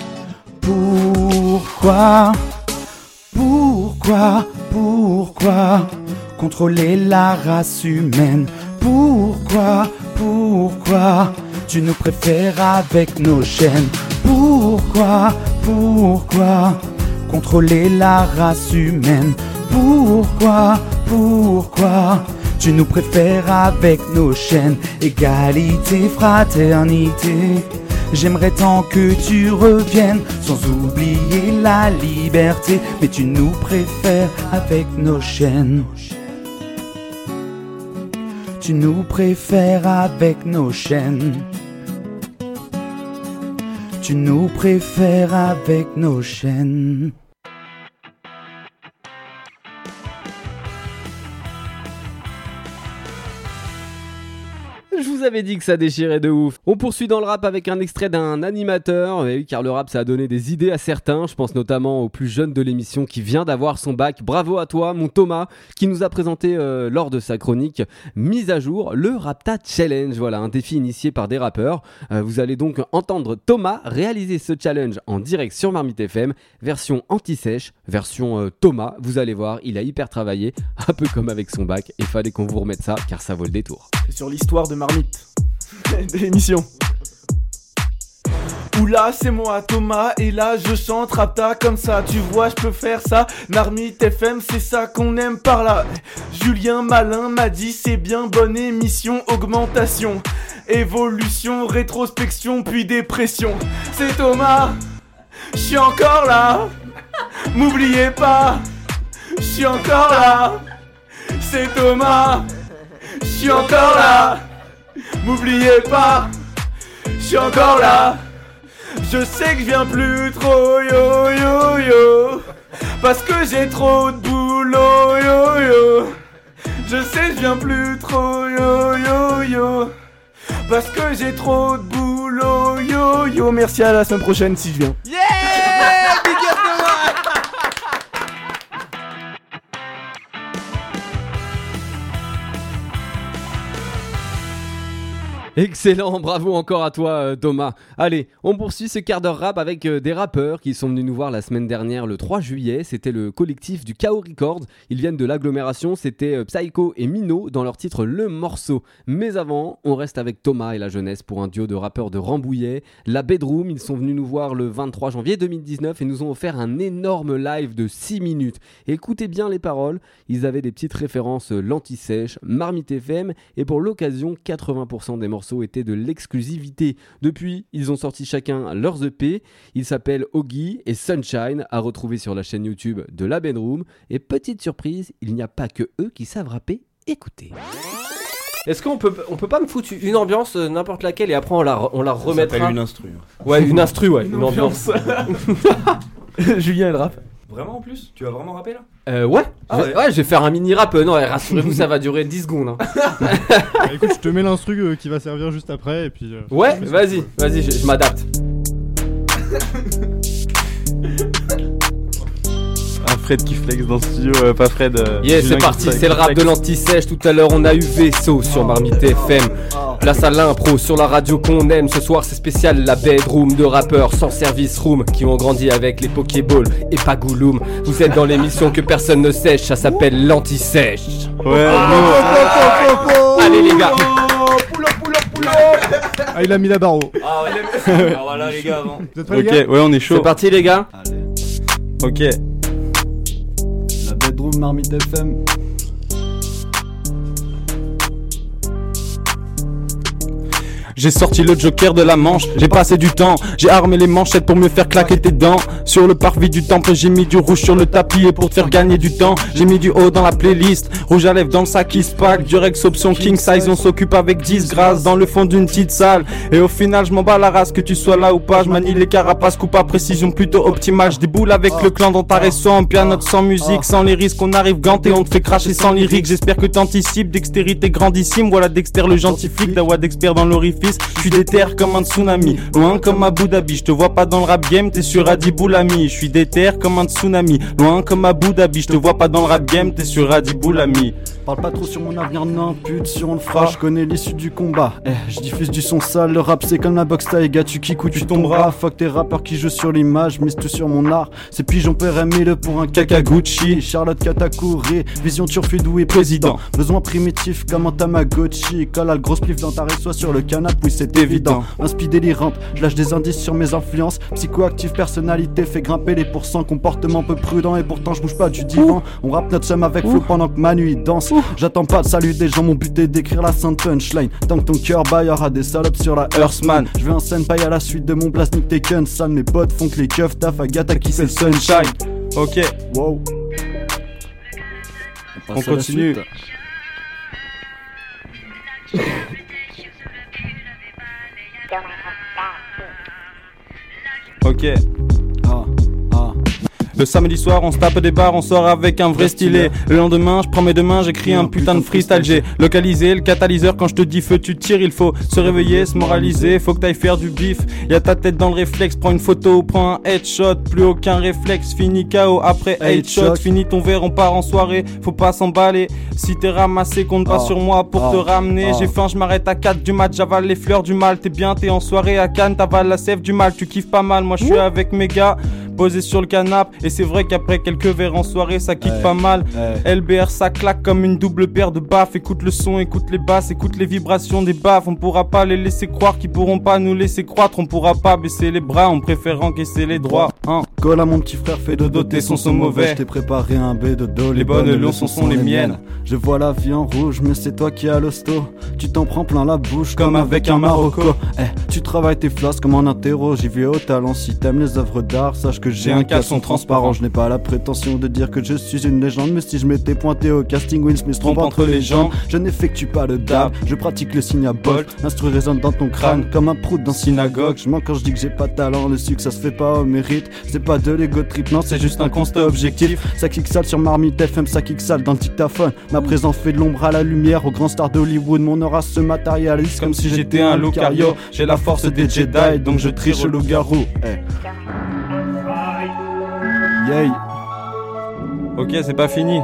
Pourquoi? Pourquoi? Pourquoi contrôler la race humaine? Pourquoi, pourquoi tu nous préfères avec nos chaînes? Pourquoi, pourquoi contrôler la race humaine? Pourquoi, pourquoi tu nous préfères avec nos chaînes? Égalité, fraternité, j'aimerais tant que tu reviennes, sans oublier la liberté, mais tu nous préfères avec nos chaînes. Tu nous préfères avec nos chaînes. Tu nous préfères avec nos chaînes. avais dit que ça déchirait de ouf. On poursuit dans le rap avec un extrait d'un animateur, et oui, car le rap ça a donné des idées à certains. Je pense notamment au plus jeune de l'émission qui vient d'avoir son bac. Bravo à toi mon Thomas, qui nous a présenté euh, lors de sa chronique mise à jour le Rapta Challenge. Voilà, un défi initié par des rappeurs. Euh, vous allez donc entendre Thomas réaliser ce challenge en direct sur Marmite F M, version anti-sèche, version euh, Thomas. Vous allez voir, il a hyper travaillé, un peu comme avec son bac, et fallait qu'on vous remette ça car ça vaut le détour. C'est sur l'histoire de Marmite, de l'émission. Oula, c'est moi Thomas, et là je chante Rapta comme ça. Tu vois, je peux faire ça. Marmite F M, c'est ça qu'on aime par là. Julien Malin m'a dit c'est bien, bonne émission, augmentation, évolution, rétrospection, puis dépression. C'est Thomas, je suis encore là. M'oubliez pas, je suis encore là. C'est Thomas, je suis encore là. M'oubliez pas, je suis encore là. Je sais que je viens plus trop yo yo yo, parce que j'ai trop de boulot yo yo. Je sais que je viens plus trop yo yo yo, parce que j'ai trop de boulot yo yo. Merci, à la semaine prochaine si je viens. Yeah, big up Thomas. Excellent, bravo encore à toi euh, Thomas. Allez, on poursuit ce quart d'heure rap avec euh, des rappeurs qui sont venus nous voir la semaine dernière le trois juillet. C'était le collectif du K O Records. Ils viennent de l'agglomération, c'était euh, Psycho et Mino dans leur titre Le Morceau. Mais avant, on reste avec Thomas et la jeunesse pour un duo de rappeurs de Rambouillet. La Bedroom, ils sont venus nous voir le vingt-trois janvier deux mille dix-neuf et nous ont offert un énorme live de six minutes. Écoutez bien les paroles, ils avaient des petites références euh, l'anti-sèche, Marmite F M, et pour l'occasion, quatre-vingts pour cent des morceaux étaient de l'exclusivité. Depuis, ils ont sorti chacun leurs E P. Ils s'appellent Oggy et Sunshine, à retrouver sur la chaîne YouTube de la Bedroom. Et petite surprise, il n'y a pas que eux qui savent rapper. Écoutez. Est-ce qu'on peut, on peut pas me foutre une ambiance euh, n'importe laquelle et après on la, on la remettra. Ça s'appelle une instru. Ouais, une instru, ouais, une, une ambiance. ambiance. Julien, elle rappe. Vraiment en plus? Tu vas vraiment rapper là? Euh ouais. Ah ouais. Ouais, je vais faire un mini rap. Euh, non, rassurez-vous, ça va durer dix secondes. Hein. Bah, écoute, je te mets l'instru euh, qui va servir juste après et puis. Euh, ouais, vas-y, vas-y, je, je m'adapte. Un Fred qui flex dans le studio, euh, pas Fred. Euh, yeah, c'est parti, c'est le rap de l'anti-sèche. Tout à l'heure, on a eu Vaisseau sur Marmite F M. Place à l'impro sur la radio qu'on aime. Ce soir, c'est spécial, la Bedroom de rappeurs sans service room qui ont grandi avec les Pokéballs et pas Gouloum. Vous êtes dans l'émission que personne ne sèche, ça s'appelle l'anti-sèche. Ouais, oh, allez les gars. Ah, il a mis la barre. Ah ouais, alors voilà les gars avant. Vous êtes prêts, ok, les gars? ouais, on est chaud. C'est parti les gars. Allez. Ok. La Bedroom Marmite F M. J'ai sorti le joker de la manche, j'ai passé du temps, j'ai armé les manchettes pour me faire claquer tes dents. Sur le parvis du temple, j'ai mis du rouge sur le tapis et pour te faire gagner du temps, j'ai mis du haut dans la playlist. Rouge à lèvres dans le sac qui se pack, du Rex option king size, on s'occupe avec disgrâce dans le fond d'une petite salle. Et au final, je m'en bats la race, que tu sois là ou pas, je manie les carapaces, coupe à précision plutôt optimale. Je déboule avec le clan dans ta réseau, en pianote sans musique, sans les risques, on arrive ganté, on te fait cracher sans lyrique. J'espère que t'anticipes, dextérité grandissime, voilà Dexter le gentil flic, Dawa d'expert dans l'orifice. Je suis déter comme un tsunami, loin comme Abu Dhabi. Je te vois pas dans le rap game, t'es sur Adi Boulami. Je suis déter comme un tsunami, loin comme Abu Dhabi. Je te vois pas dans le rap game, t'es sur Adi Boulami. Parle pas trop sur mon avenir, non, pute, sur on le fera. Je connais l'issue du combat. Eh, je diffuse du son sale, le rap c'est comme la boxe taille, gars, tu kicks ou tu tomberas. Fuck tes rappeurs qui jouent sur l'image, mise tout sur mon art. C'est pigeon père mille pour un Kakaguchi. Charlotte Katakuri, vision turfidou et président. Besoin primitif comme un Tamagotchi. Colle à le gros spliff dans ta réseau sur le canapé, oui c'est évident. Inspi délirante, je lâche des indices sur mes influences. Psychoactive personnalité fait grimper les pourcents. Comportement peu prudent et pourtant je bouge pas du divan. On rappe notre somme avec flow pendant que Manu il danse. J'attends pas de salut des gens, mon but est d'écrire la sainte punchline. Tant que ton cœur bat, y'aura des salopes sur la Earthman. Je veux un senpai à la suite de mon blast, nique Taken. Sale, mes potes font que les keufs taf, Agatha qui c'est le sunshine. Ok, wow. On, on continue. Ok. Ah, ah. Le samedi soir, on se tape des bars, on sort avec un vrai stylé. Le lendemain, je prends mes deux mains, j'écris un putain de freestyle. J'ai localisé le catalyseur, quand je te dis feu, tu tires. Il faut se réveiller, se moraliser, faut que t'ailles faire du bif. Y'a ta tête dans le réflexe, prends une photo, prends un headshot. Plus aucun réflexe, fini K O après headshot. Fini ton verre, on part en soirée, faut pas s'emballer. Si t'es ramassé, compte pas oh. sur moi pour oh. te ramener. oh. J'ai faim, je m'arrête à quatre du mat, j'avale les fleurs du mal. T'es bien, t'es en soirée à Cannes, t'avales la sève du mal. Tu kiffes pas mal, moi je suis avec mes gars posé sur le canapé. Et c'est vrai qu'après quelques verres en soirée, ça kick hey. pas mal. hey. L B R ça claque comme une double paire de baffes. Écoute le son, écoute les basses, écoute les vibrations des baffes. On pourra pas les laisser croire qu'ils pourront pas nous laisser croître. On pourra pas baisser les bras en préférant encaisser les droits. hein. Colle à mon petit frère, fais dodo, tes sons sont mauvais. Je t'ai préparé un B de dos, les, les bonnes leçons sont les miennes. Je vois la vie en rouge, mais c'est toi qui as l'hosto. Tu t'en prends plein la bouche comme avec un Marocco. Eh, tu travailles tes flosses comme en interro. J'y vais au talent, si t'aimes les œuvres d'art, sache que j'ai un caleçon transparent. Je n'ai pas la prétention de dire que je suis une légende, mais si je m'étais pointé au casting, Will Smith trompe entre les jambes. Je n'effectue pas le dab, je pratique le signe à bol. L'instru résonne dans ton crâne comme un prout dans synagogue. Je mens quand je dis que j'ai pas de talent, le succès ça se fait pas au mérite. C'est pas de l'ego trip, non c'est juste un constat objectif. Ça kick sale sur Marmite F M, ça kick sale dans le dictaphone. Ma présence fait de l'ombre à la lumière aux grands stars d'Hollywood. Mon aura se matérialise comme si j'étais un Lucario. J'ai la force des Jedi, donc je triche au loup-garou. hey. Yay. Ok, c'est pas fini.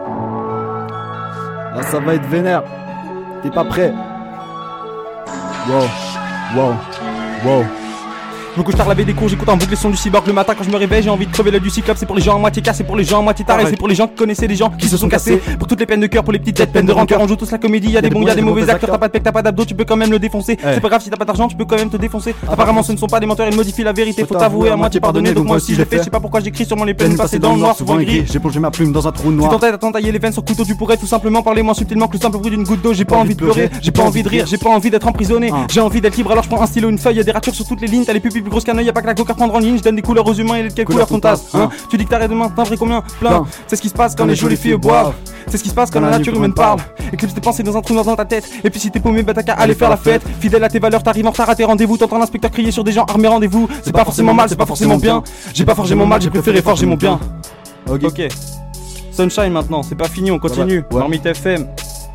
Là ça va être vénère. T'es pas prêt? Wow, wow, wow. Je me couche tard, laver des cours, j'écoute en boucle les sons du cyborg. Le matin quand je me réveille, j'ai envie de crever l'œil du cyclope. C'est pour les gens à moitié cassés, pour les gens à moitié tarés. C'est pour les gens qui connaissaient des gens qui se sont cassés. Pour toutes les peines de cœur, pour les petites têtes peines de rancœur. On joue tous la comédie, y'a des bons, y'a des mauvais acteurs. T'as pas de pec, t'as pas d'abdos, tu peux quand même le défoncer. C'est pas grave si t'as pas d'argent, tu peux quand même te défoncer. Apparemment ce ne sont pas des menteurs, ils modifient la vérité. Faut t'avouer à moitié pardonner, donc moi aussi je l'ai fait. Je sais pas pourquoi j'écris sûrement les peines passées dans le noir, souvent gris. J'ai plongé ma plume dans un trou noir. Tu t'entêtes à t'entailler les veines sur couteau, tu pourrais tout simplement parler moins subtilement que le simple bruit d'une goutte d'eau. J'ai pas envie de pleurer, j'ai pas envie de rire, j'ai pas envie d'être emprisonné. J'ai envie d'être libre, alors je prends un stylo, une feuille, y'a des ratures sur toutes les lignes. T'as les pupilles plus grosses qu'un œil, y'a pas que la coque à prendre en ligne. Je donne des couleurs aux humains et de quelle couleur ton tasse, hein? Tu dis que t'arrêtes demain, t'as vrai combien? Plein. C'est ce qui se passe quand les jolies filles boivent. C'est ce qui se passe quand la nature humaine parle. Éclipse tes pensées dans un trou noir dans ta tête. Et puis si t'es paumé, bah t'as qu'à aller faire la fête. Fidèle à tes valeurs, t'arrives en retard à tes rendez-vous. T'entends l'inspecteur crier sur des gens armés, rendez-vous. C'est pas forcément mal, c'est pas forcément bien. J'ai pas forgé mon mal, j'ai préféré forger mon bien. Ok. Ok. Sunshine maintenant, c'est pas fini, on continue. Marmite F M.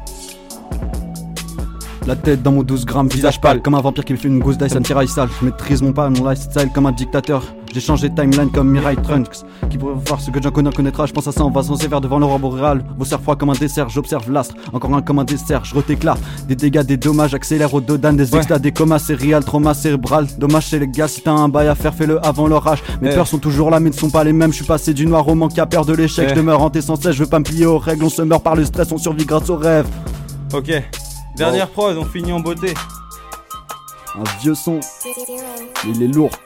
La tête dans mon douze grammes, visage pâle comme un vampire qui me fait une gousse d'ice, un tiraille sale. Je maîtrise mon pas, mon lifestyle comme un dictateur. J'ai changé de timeline comme Mirai Trunks. Qui pourrait voir ce que j'en connais connaîtra. Je pense à ça, on va s'en sévère devant l'aurore boréale. Vos serres froids comme un dessert, j'observe l'astre. Encore un comme un dessert, je retéclate. Des dégâts, des dommages, accélère au dodan. Des ouais. extas, des comas céréales, trauma cérébral. Dommage chez les gars, si t'as un bail à faire, fais-le avant l'orage. Mes eh. peurs sont toujours là mais ne sont pas les mêmes. Je suis passé du noir au manque à peur de l'échec. Eh. Je demeure hanté sans cesse, je veux pas me plier aux règles. On se meurt par le stress, on survit grâce aux rêves. Ok. Dernière prod, on finit en beauté. Un vieux son. Il est lourd.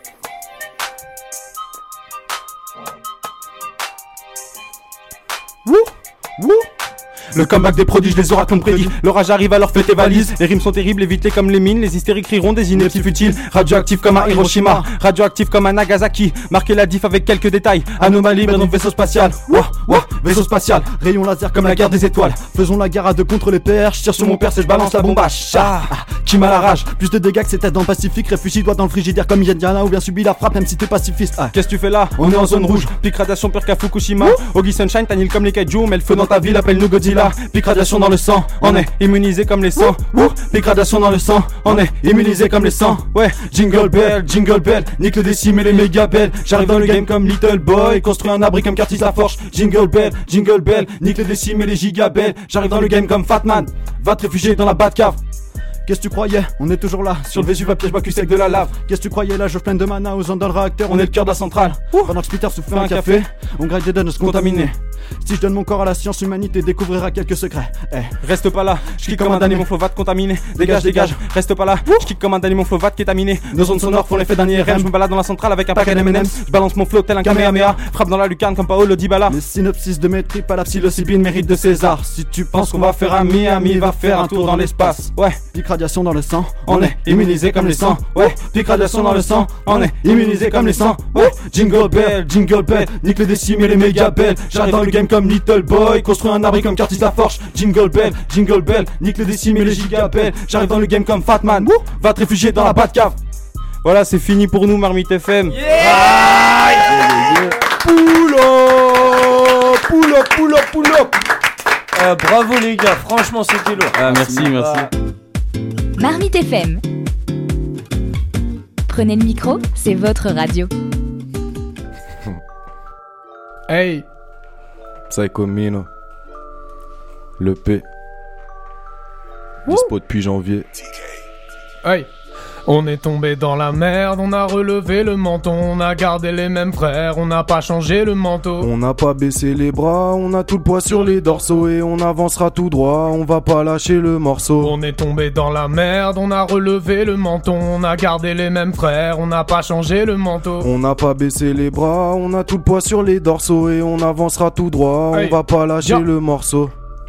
Wouh Wouh Le comeback des produits, je les auras comme prédit. L'orage arrive alors fais tes valises. Les rimes sont terribles, évite-les comme les mines. Les hystériques riront des inepties futiles. Radioactif comme un Hiroshima, radioactif comme un Nagasaki. Marquez la diff avec quelques détails. Anomalie, mais donc vaisseau spatial. Wouah, wouah, vaisseau spatial. Rayon laser comme la guerre des étoiles. Faisons la guerre à deux contre les P R. Je tire sur mon père, c'est je balance la bombache. Ah, qui m'a la rage. Plus de dégâts que c'était dans le Pacifique. Réfugie-toi dans le frigidaire comme Indiana ou bien subis la frappe même si t'es pacifiste. Ah. Qu'est-ce que tu fais là? On est en zone rouge. Pic radiation pire qu'à Fukushima. Ogi Sunshine, t'anniles comme les kaiju. Mais le feu dans ta ville, appelle-nous Godzilla. Pic radiation dans le sang, on est immunisé comme les sangs. Ouh, dégradation dans le sang, on est immunisé comme les sangs. Ouais, jingle bell, jingle bell, nique le décime et les méga belles. J'arrive dans le game comme Little Boy, construis un abri comme Curtis LaForge. Jingle bell, jingle bell, nique le décime et les gigabelles. J'arrive dans le game comme Fatman, va te réfugier dans la Batcave. Qu'est-ce que tu croyais? On est toujours là, sur le Vésuve à piège bas cul sec de la lave. Qu'est-ce que tu croyais? Là, je plein de mana aux ondes dans le réacteur, on est le cœur de la centrale. Pendant que Splitter souffle un café, on grade des donnes se contaminer. Si je donne mon corps à la science, l'humanité découvrira quelques secrets. Eh, hey. Reste pas là, je kick comme un damné, mon flow va te contaminer. Dégage, dégage, reste pas là, je kick comme un damné, mon flow va te kétaminer. Nos ondes sonores font l'effet d'un I R M. Je me balade dans la centrale avec un paquet d'M and M's. Je balance mon flow tel un Kamehameha. Frappe dans la lucarne comme Paolo Dybala. Les synopsis de mes tripes à la psilocybine méritent de César. Si tu penses qu'on va faire un Miami, va faire un tour dans l'espace. Ouais, pic radiation dans le sang, on est immunisé comme les sangs. Ouais, pic radiation dans le sang, on est immunisé comme les sangs. Ouais, jingle bell, jingle bell, nique les décimes et les méga belles. J'arrive dans le game comme Little Boy, construis un abri comme Curtis LaForge. Jingle bell, jingle bell, nique les décimes et les gigabelles. J'arrive dans le game comme Fatman, va te réfugier dans la Batcave. Voilà, c'est fini pour nous, Marmite F M. Yeah, yeah, yeah. Pull up, pull up, pull up, pull up. Euh, bravo les gars, franchement c'était lourd. Ah merci, merci. Marmite F M. Prenez le micro, c'est votre radio. Hey. Psycho Mino. Le P. Dispo depuis janvier. Hey. On est tombé dans la merde, on a relevé le menton, on a gardé les mêmes frères, on n'a pas changé le manteau. On n'a pas baissé les bras, on a tout le poids sur les dorsaux et on avancera tout droit, on va pas lâcher le morceau. On est tombé dans la merde, on a relevé le menton, on a gardé les mêmes frères, on n'a pas changé le manteau. On n'a pas baissé les bras, on a tout le poids sur les dorsaux et on avancera tout droit, hey. On va pas lâcher Viens. le morceau.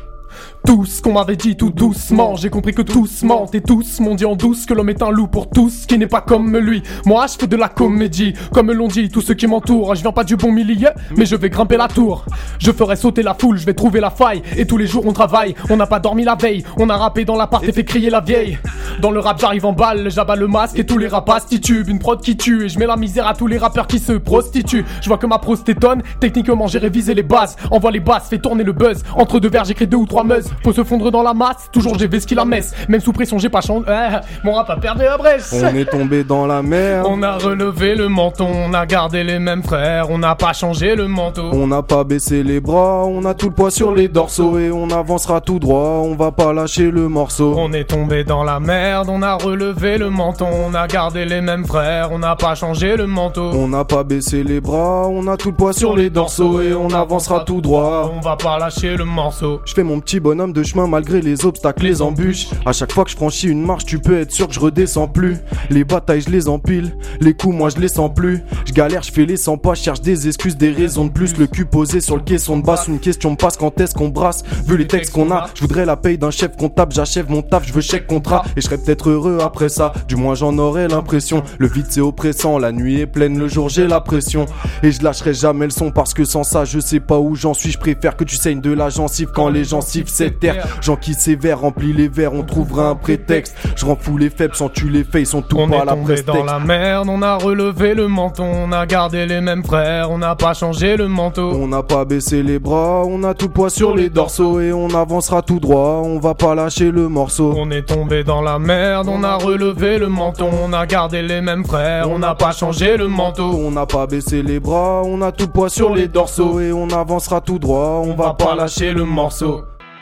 Tout ce qu'on m'avait dit tout doucement, j'ai compris que tous mentent et tous m'ont dit en douce que l'homme est un loup pour tous qui n'est pas comme lui. Moi je fais de la comédie, comme l'ont dit tous ceux qui m'entourent. Je viens pas du bon milieu, mais je vais grimper la tour. Je ferai sauter la foule, je vais trouver la faille. Et tous les jours on travaille, on n'a pas dormi la veille. On a rappé dans l'appart et fait crier la vieille. Dans le rap j'arrive en balle, j'abats le masque et tous les rapaces titubent. Une prod qui tue et je mets la misère à tous les rappeurs qui se prostituent. Je vois que ma prose t'étonne, techniquement j'ai révisé les bases. Envoie les basses, fais tourner le buzz. Entre deux vers j'écris deux ou trois meuzes. Faut se fondre dans la masse, toujours j'ai ce qu'il la messe. Même sous pression j'ai pas changé, euh, mon rap a perdu la brèche. On est tombé dans la merde. On a relevé le menton, on a gardé les mêmes frères, on n'a pas changé le manteau. On n'a pas baissé les bras, on a tout le poids sur les dorsaux et on avancera tout droit, on va pas lâcher le morceau. On est tombé dans la merde, on a relevé le menton, on a gardé les mêmes frères, on n'a pas changé le manteau. On n'a pas baissé les bras, on a tout le poids sur les dorsaux et on avancera tout droit, on va pas lâcher le morceau. Je fais mon petit bonhomme de chemin malgré les obstacles, les embûches. À chaque fois que je franchis une marche, tu peux être sûr que je redescends plus. Les batailles, je les empile, les coups, moi je les sens plus. Je galère, je fais les cent pas, je cherche des excuses, des raisons de plus. Le cul posé sur le caisson de basse, une question me passe quand est-ce qu'on brasse. Vu les textes qu'on a, je voudrais la paye d'un chef comptable. J'achève mon taf, je veux chèque contrat et je serais peut-être heureux après ça. Du moins j'en aurais l'impression. Le vide c'est oppressant, la nuit est pleine, le jour j'ai la pression. Et je lâcherai jamais le son parce que sans ça je sais pas où j'en suis. Je préfère que tu saignes de la gencive quand les gencives s'éterrent. Gens qui sévèrent, remplis les verres, on trouvera un prétexte. Je rends fou les faibles sans tu les fais, ils sont tout on pas à la tombé presse. Dans la merde, on a relevé le menton, on a gardé les mêmes frères, on n'a pas changé le manteau. On n'a pas baissé les bras, on a tout le poids sur les dorsaux et on avancera tout droit, on va pas lâcher le morceau. On est tombé dans la merde, on a relevé le menton, on a gardé les mêmes frères, on n'a pas changé le manteau. On n'a pas baissé les bras, on a tout le poids sur les dorsaux et on avancera tout droit, on, on va, va pas lâcher le morceau.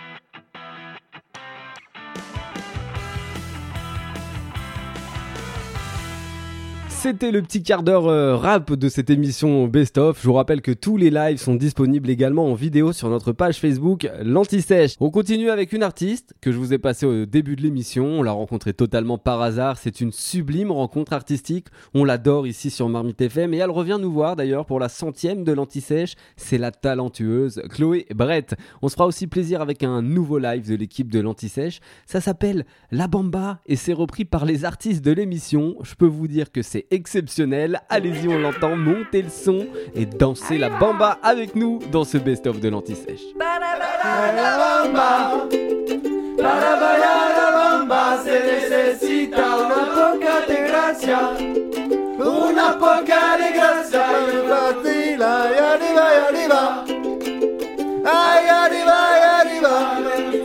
C'était le petit quart d'heure euh, rap de cette émission Best Of. Je vous rappelle que tous les lives sont disponibles également en vidéo sur notre page Facebook l'Anti-Sèche. On continue avec une artiste que je vous ai passée au début de l'émission. On l'a rencontrée totalement par hasard. C'est une sublime rencontre artistique. On l'adore ici sur Marmite F M et elle revient nous voir d'ailleurs pour la centième de l'Anti-Sèche. C'est la talentueuse Chloé Brett. On se fera aussi plaisir avec un nouveau live de l'équipe de l'Anti-Sèche. Ça s'appelle La Bamba et c'est repris par les artistes de l'émission. Je peux vous dire que c'est exceptionnel. Allez-y, on l'entend, montez le son et dansez la bamba avec nous dans ce best-of de l'Anti-Sèche. La bamba, para bailar la bamba se necesita una poca de gracia, una poca de gracia y facila y arriba y arriba, ay arriba y arriba.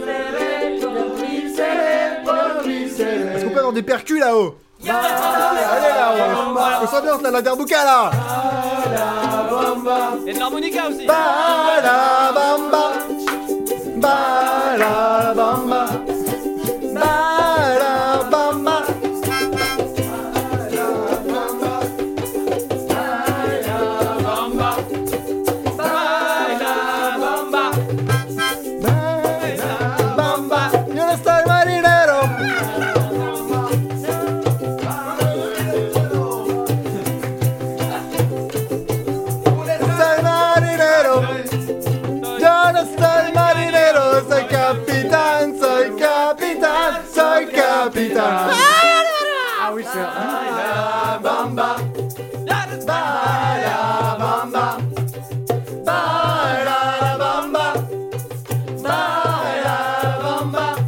Est-ce qu'on peut avoir des percus là-haut? Allez là, on, on s'ambiance là, la derbuka là. Et de l'harmonica aussi. Ba la bamba, ba la bamba, ba la bamba. Ah oui, c'est la bamba, la bamba, la bamba, la bamba.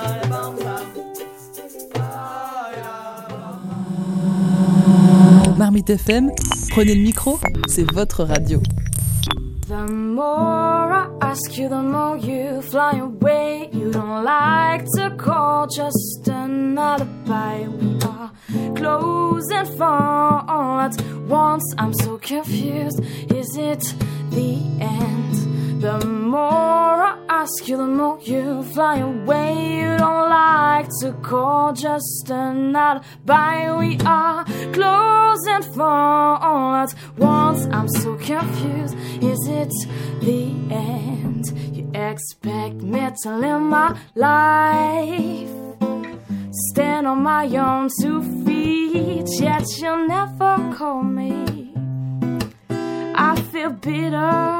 Marmite Marmite F M, prenez le micro, c'est votre radio. The more I ask you, the more you fly away. You don't like to call, just an alibi. We are close and far all at once. I'm so confused. Is it the end? The more I ask you, the more you fly away. You don't like to call, just an alibi. We are close and far all at once. I'm so confused. Is it the end? You expect me to live my life, stand on my own two feet, yet you'll never call me. I feel bitter.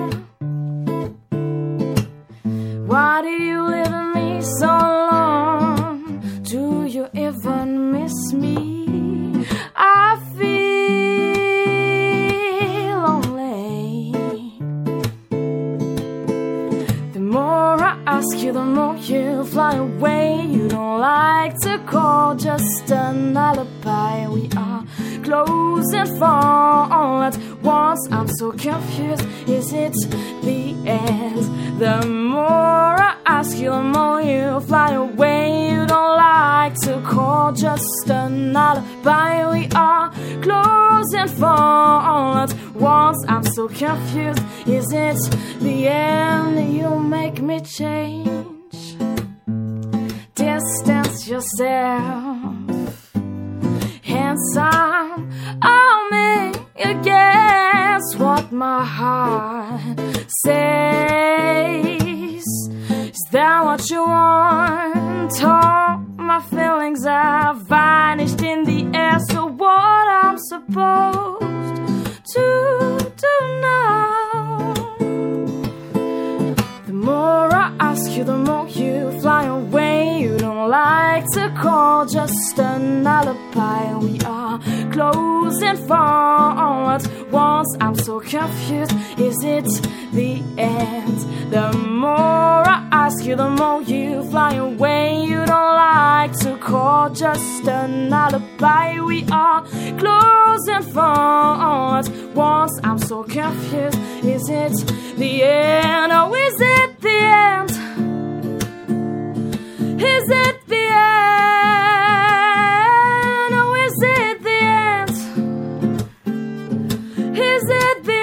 Why do you live in me so long? Do you even miss me? I feel lonely. The more I ask you, the more you fly away. You don't like to call, just an alibi. We are close and far all at once. I'm so confused. Is it the end? The more I ask you, the more you fly away. You don't like to call, just an alibi. We are close and far all at once. I'm so confused. Is it the end? You make me change, distance yourself, hands on, I'll make you guess what my heart says. Is that what you want? All my feelings have vanished in the air. So what I'm supposed to do now? The more I ask you, the more you fly away. You don't like to call, just an alibi. We are close and far all at once. I'm so confused. Is it the end? The more I ask you, the more you fly away. You don't like to call, just an alibi. We are close and far all at once. I'm so confused. Is it the end? Oh, is it the end? Is it the end? Oh, is it the end? Is it the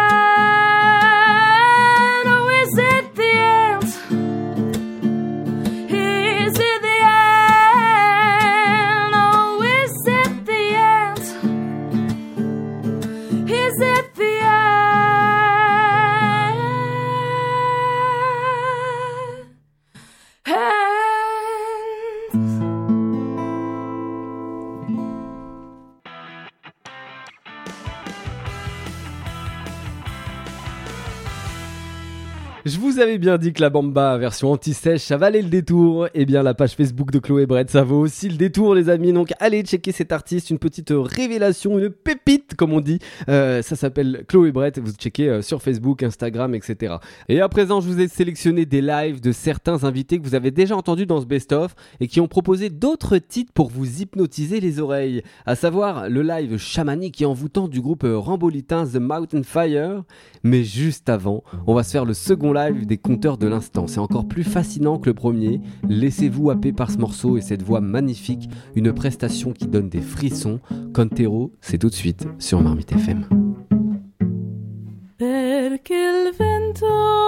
end? Oh, is it the end? Is it the end? Oh, is it the end? Is it the end? Je vous avais bien dit que la Bamba version anti-sèche, ça valait le détour. Eh bien, la page Facebook de Chloé Brett, ça vaut aussi le détour, les amis. Donc, allez checker cet artiste, une petite révélation, une pépite, comme on dit. Euh, ça s'appelle Chloé Brett. Vous checkez euh, sur Facebook, Instagram, et cetera. Et à présent, je vous ai sélectionné des lives de certains invités que vous avez déjà entendus dans ce best-of et qui ont proposé d'autres titres pour vous hypnotiser les oreilles. À savoir le live chamanique et envoûtant du groupe rambolitain The Mountain Fire. Mais juste avant, on va se faire le second live des compteurs de l'instant. C'est encore plus fascinant que le premier. Laissez-vous happer par ce morceau et cette voix magnifique, une prestation qui donne des frissons. Contero, c'est tout de suite sur Marmite F M. Perché il vento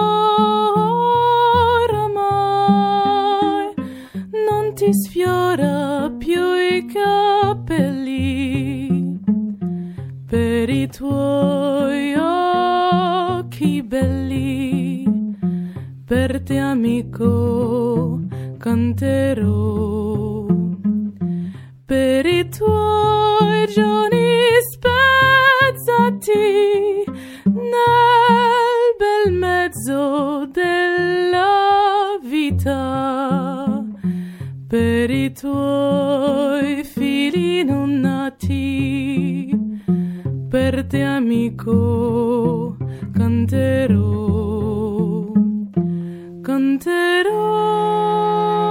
oramai non ti sfiora più i capelli, per i tuoi occhi belli, per te amico canterò, per i tuoi giorni spezzati nel bel mezzo della vita, per i tuoi figli non nati, per te amico canterò, canterò.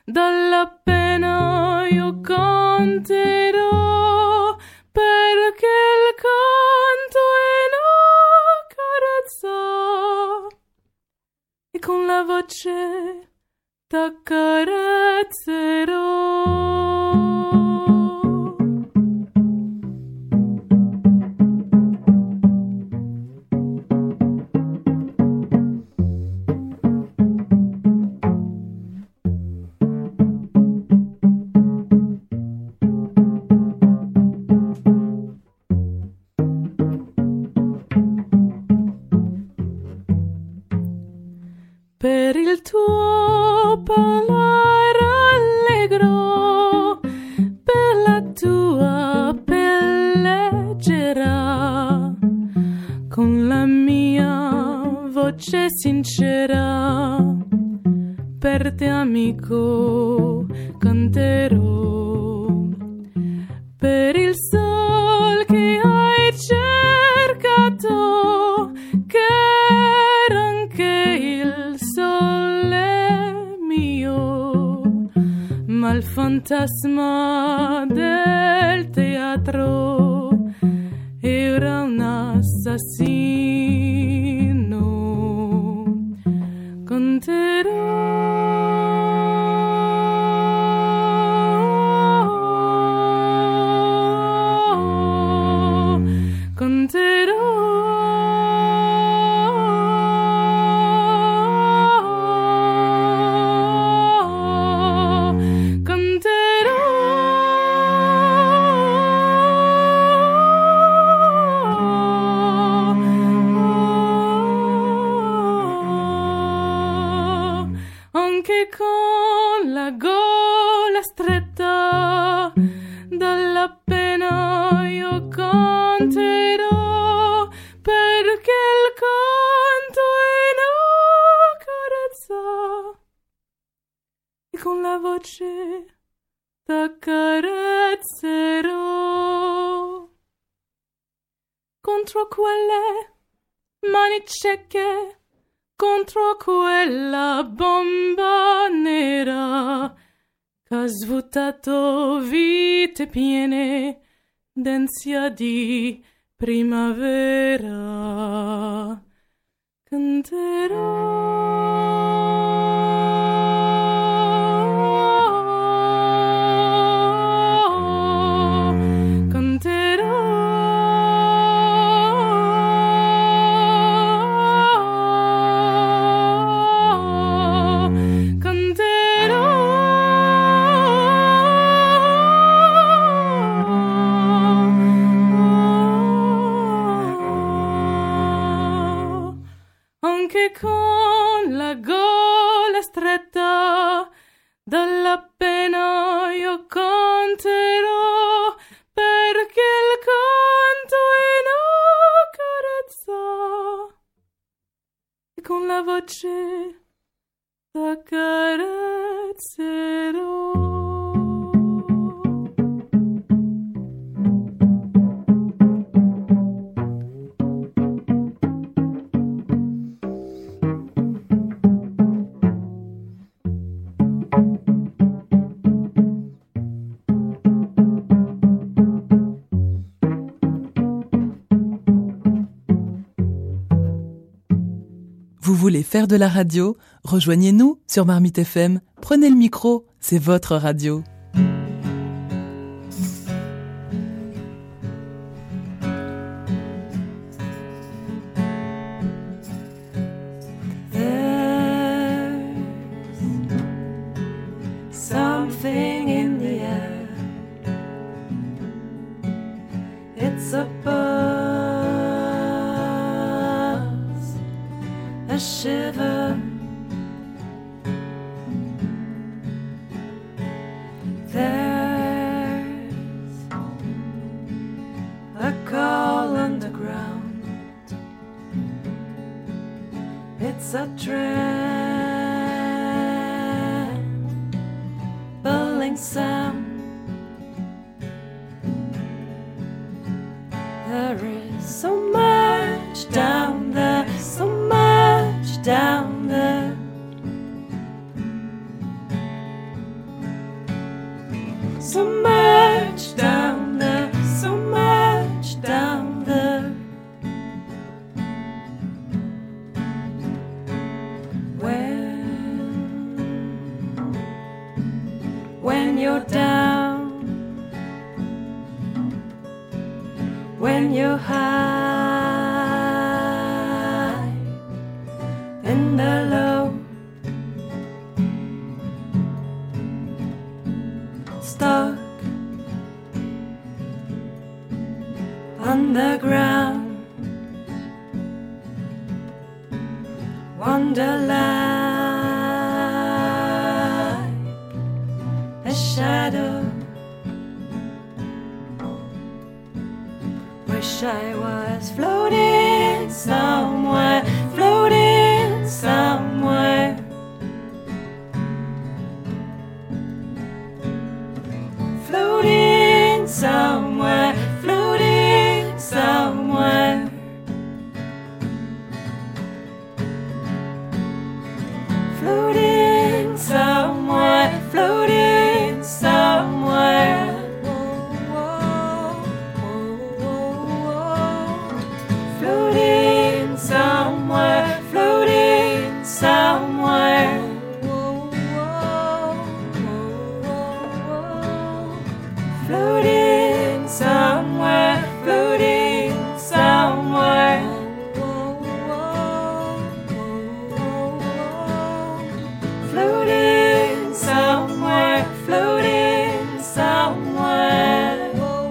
dalla pena io canterò, perché il canto è una carezza e con la voce t'accarezzerò. Per il tuo parlare allegro, per la tua pelle leggera, con la mia voce sincera, per te amico canterò. Per il sol che hai cercato, che era anche il sole mio, ma il fantasma del teatro era un assassino. Canterò. Anche con la gola stretta, dalla pena io canterò, perché il canto è una carezza e con la voce t'accarezzerò. Contro quelle mani cieche, contro quella bomba nera che ha svuotato vite piene d'ansia di primavera. Canterò, canterò. Anche con la gola stretta, dalla pena io canterò, perché il canto è una carezza e con la voce t'accarezzerò. Vous voulez faire de la radio? Rejoignez-nous sur Marmite F M. Prenez le micro, c'est votre radio. Something in the air. It's a buzz, a shiver. There's a call underground. It's a trembling sound. There is so much down there, so much down there. so much down there, so much down there. When, when you're down, when you're high in the low, stuck on the ground, wonder like a shadow. Wish I was floating somewhere, floating somewhere. Floating somewhere, floating somewhere. Floating somewhere, floating somewhere. Floating somewhere, floating somewhere. Floating somewhere, floating somewhere. Floating somewhere, floating somewhere.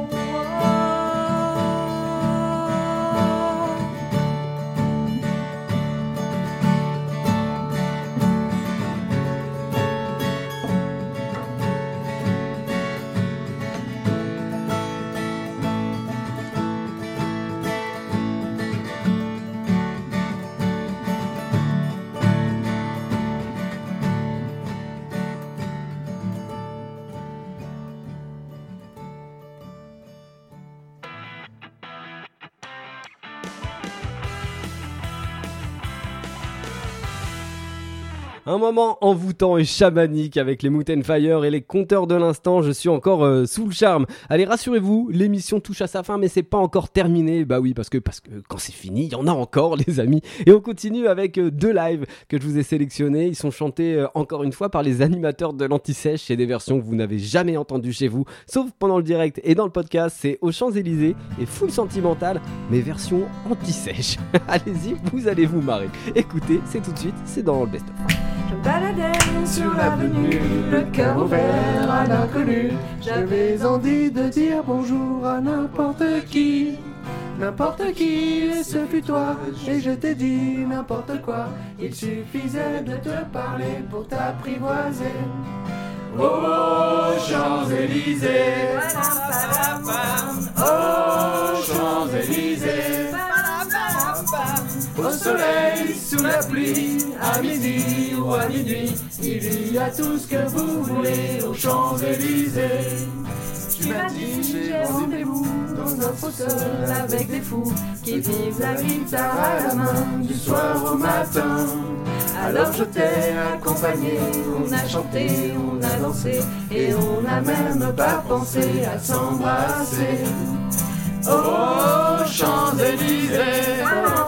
Un moment envoûtant et chamanique avec les Mountain Fire et les compteurs de l'instant. Je suis encore euh, sous le charme. Allez, rassurez-vous, l'émission touche à sa fin, mais c'est pas encore terminé. Bah oui, parce que, parce que quand c'est fini, il y en a encore, les amis. Et on continue avec euh, deux lives que je vous ai sélectionnés. Ils sont chantés euh, encore une fois par les animateurs de l'Anti-Sèche. C'est des versions que vous n'avez jamais entendues chez vous, sauf pendant le direct et dans le podcast. C'est aux Champs-Élysées et full sentimental, mais version Anti-Sèche. Allez-y, vous allez vous marrer. Écoutez, c'est tout de suite, c'est dans le best-of. Je me baladais sur l'avenue, le cœur ouvert à l'inconnu. J'avais envie de dire bonjour à n'importe qui, n'importe qui, et ce fut toi. Et je t'ai dit n'importe quoi, il suffisait de te parler pour t'apprivoiser. Oh, Champs-Élysées, oh, Champs-Élysées. Au soleil, sous la pluie, à midi ou à minuit, il y a tout ce que vous voulez aux Champs-Élysées. Tu m'as dit j'ai rendez-vous dans un fauteuil avec des fous qui vivent la guitare à la main du soir au matin. Alors je t'ai accompagné, on a chanté, on a dansé et on n'a même pas pensé à s'embrasser. Oh, Champs-Élysées,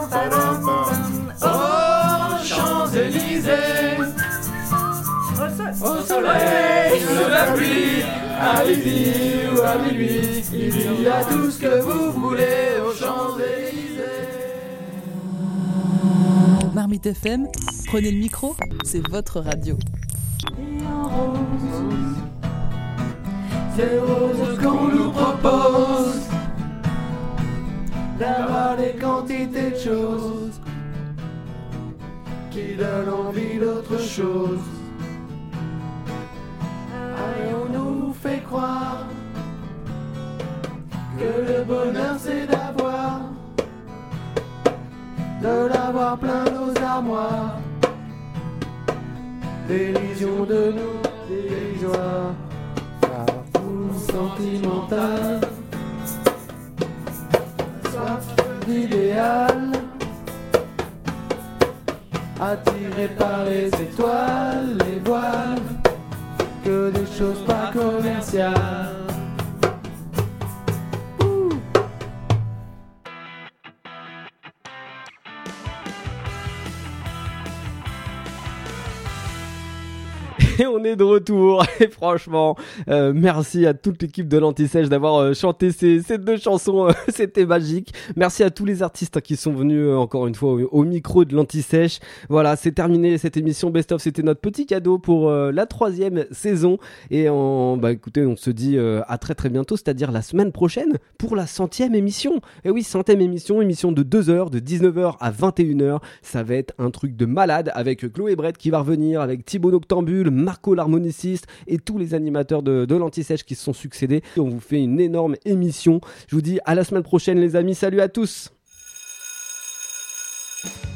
oh, Champs-Élysées, au soleil, sous la pluie, à midi ou à minuit, il y a tout ce que vous voulez aux Champs-Élysées. Marmite F M, prenez le micro, c'est votre radio. Et en rose, c'est rose qu'on nous propose, d'avoir des quantités de choses qui donnent envie d'autre chose. Et on nous fait croire que le bonheur c'est d'avoir, de l'avoir plein nos armoires, dérision de nous dérisoires, ou sentimental, soif d'idéal, attiré par les étoiles, les voiles, que des choses pas commerciales. spatial. Et on est de retour et franchement euh, merci à toute l'équipe de l'Anti-Sèche d'avoir euh, chanté ces, ces deux chansons, euh, c'était magique. Merci à tous les artistes hein, qui sont venus euh, encore une fois au, au micro de l'Anti-Sèche. Voilà, c'est terminé cette émission Best of, c'était notre petit cadeau pour euh, la troisième saison et on, bah écoutez, on se dit euh, à très très bientôt, c'est-à-dire la semaine prochaine pour la centième émission. Et oui, centième émission, émission de deux heures, de dix-neuf heures à vingt et une heures. Ça va être un truc de malade avec Chloé Brett qui va revenir, avec Thibaut Noctambule, Marco l'harmoniciste et tous les animateurs de, de l'Anti-Sèche qui se sont succédés. On vous fait une énorme émission. Je vous dis à la semaine prochaine les amis, salut à tous.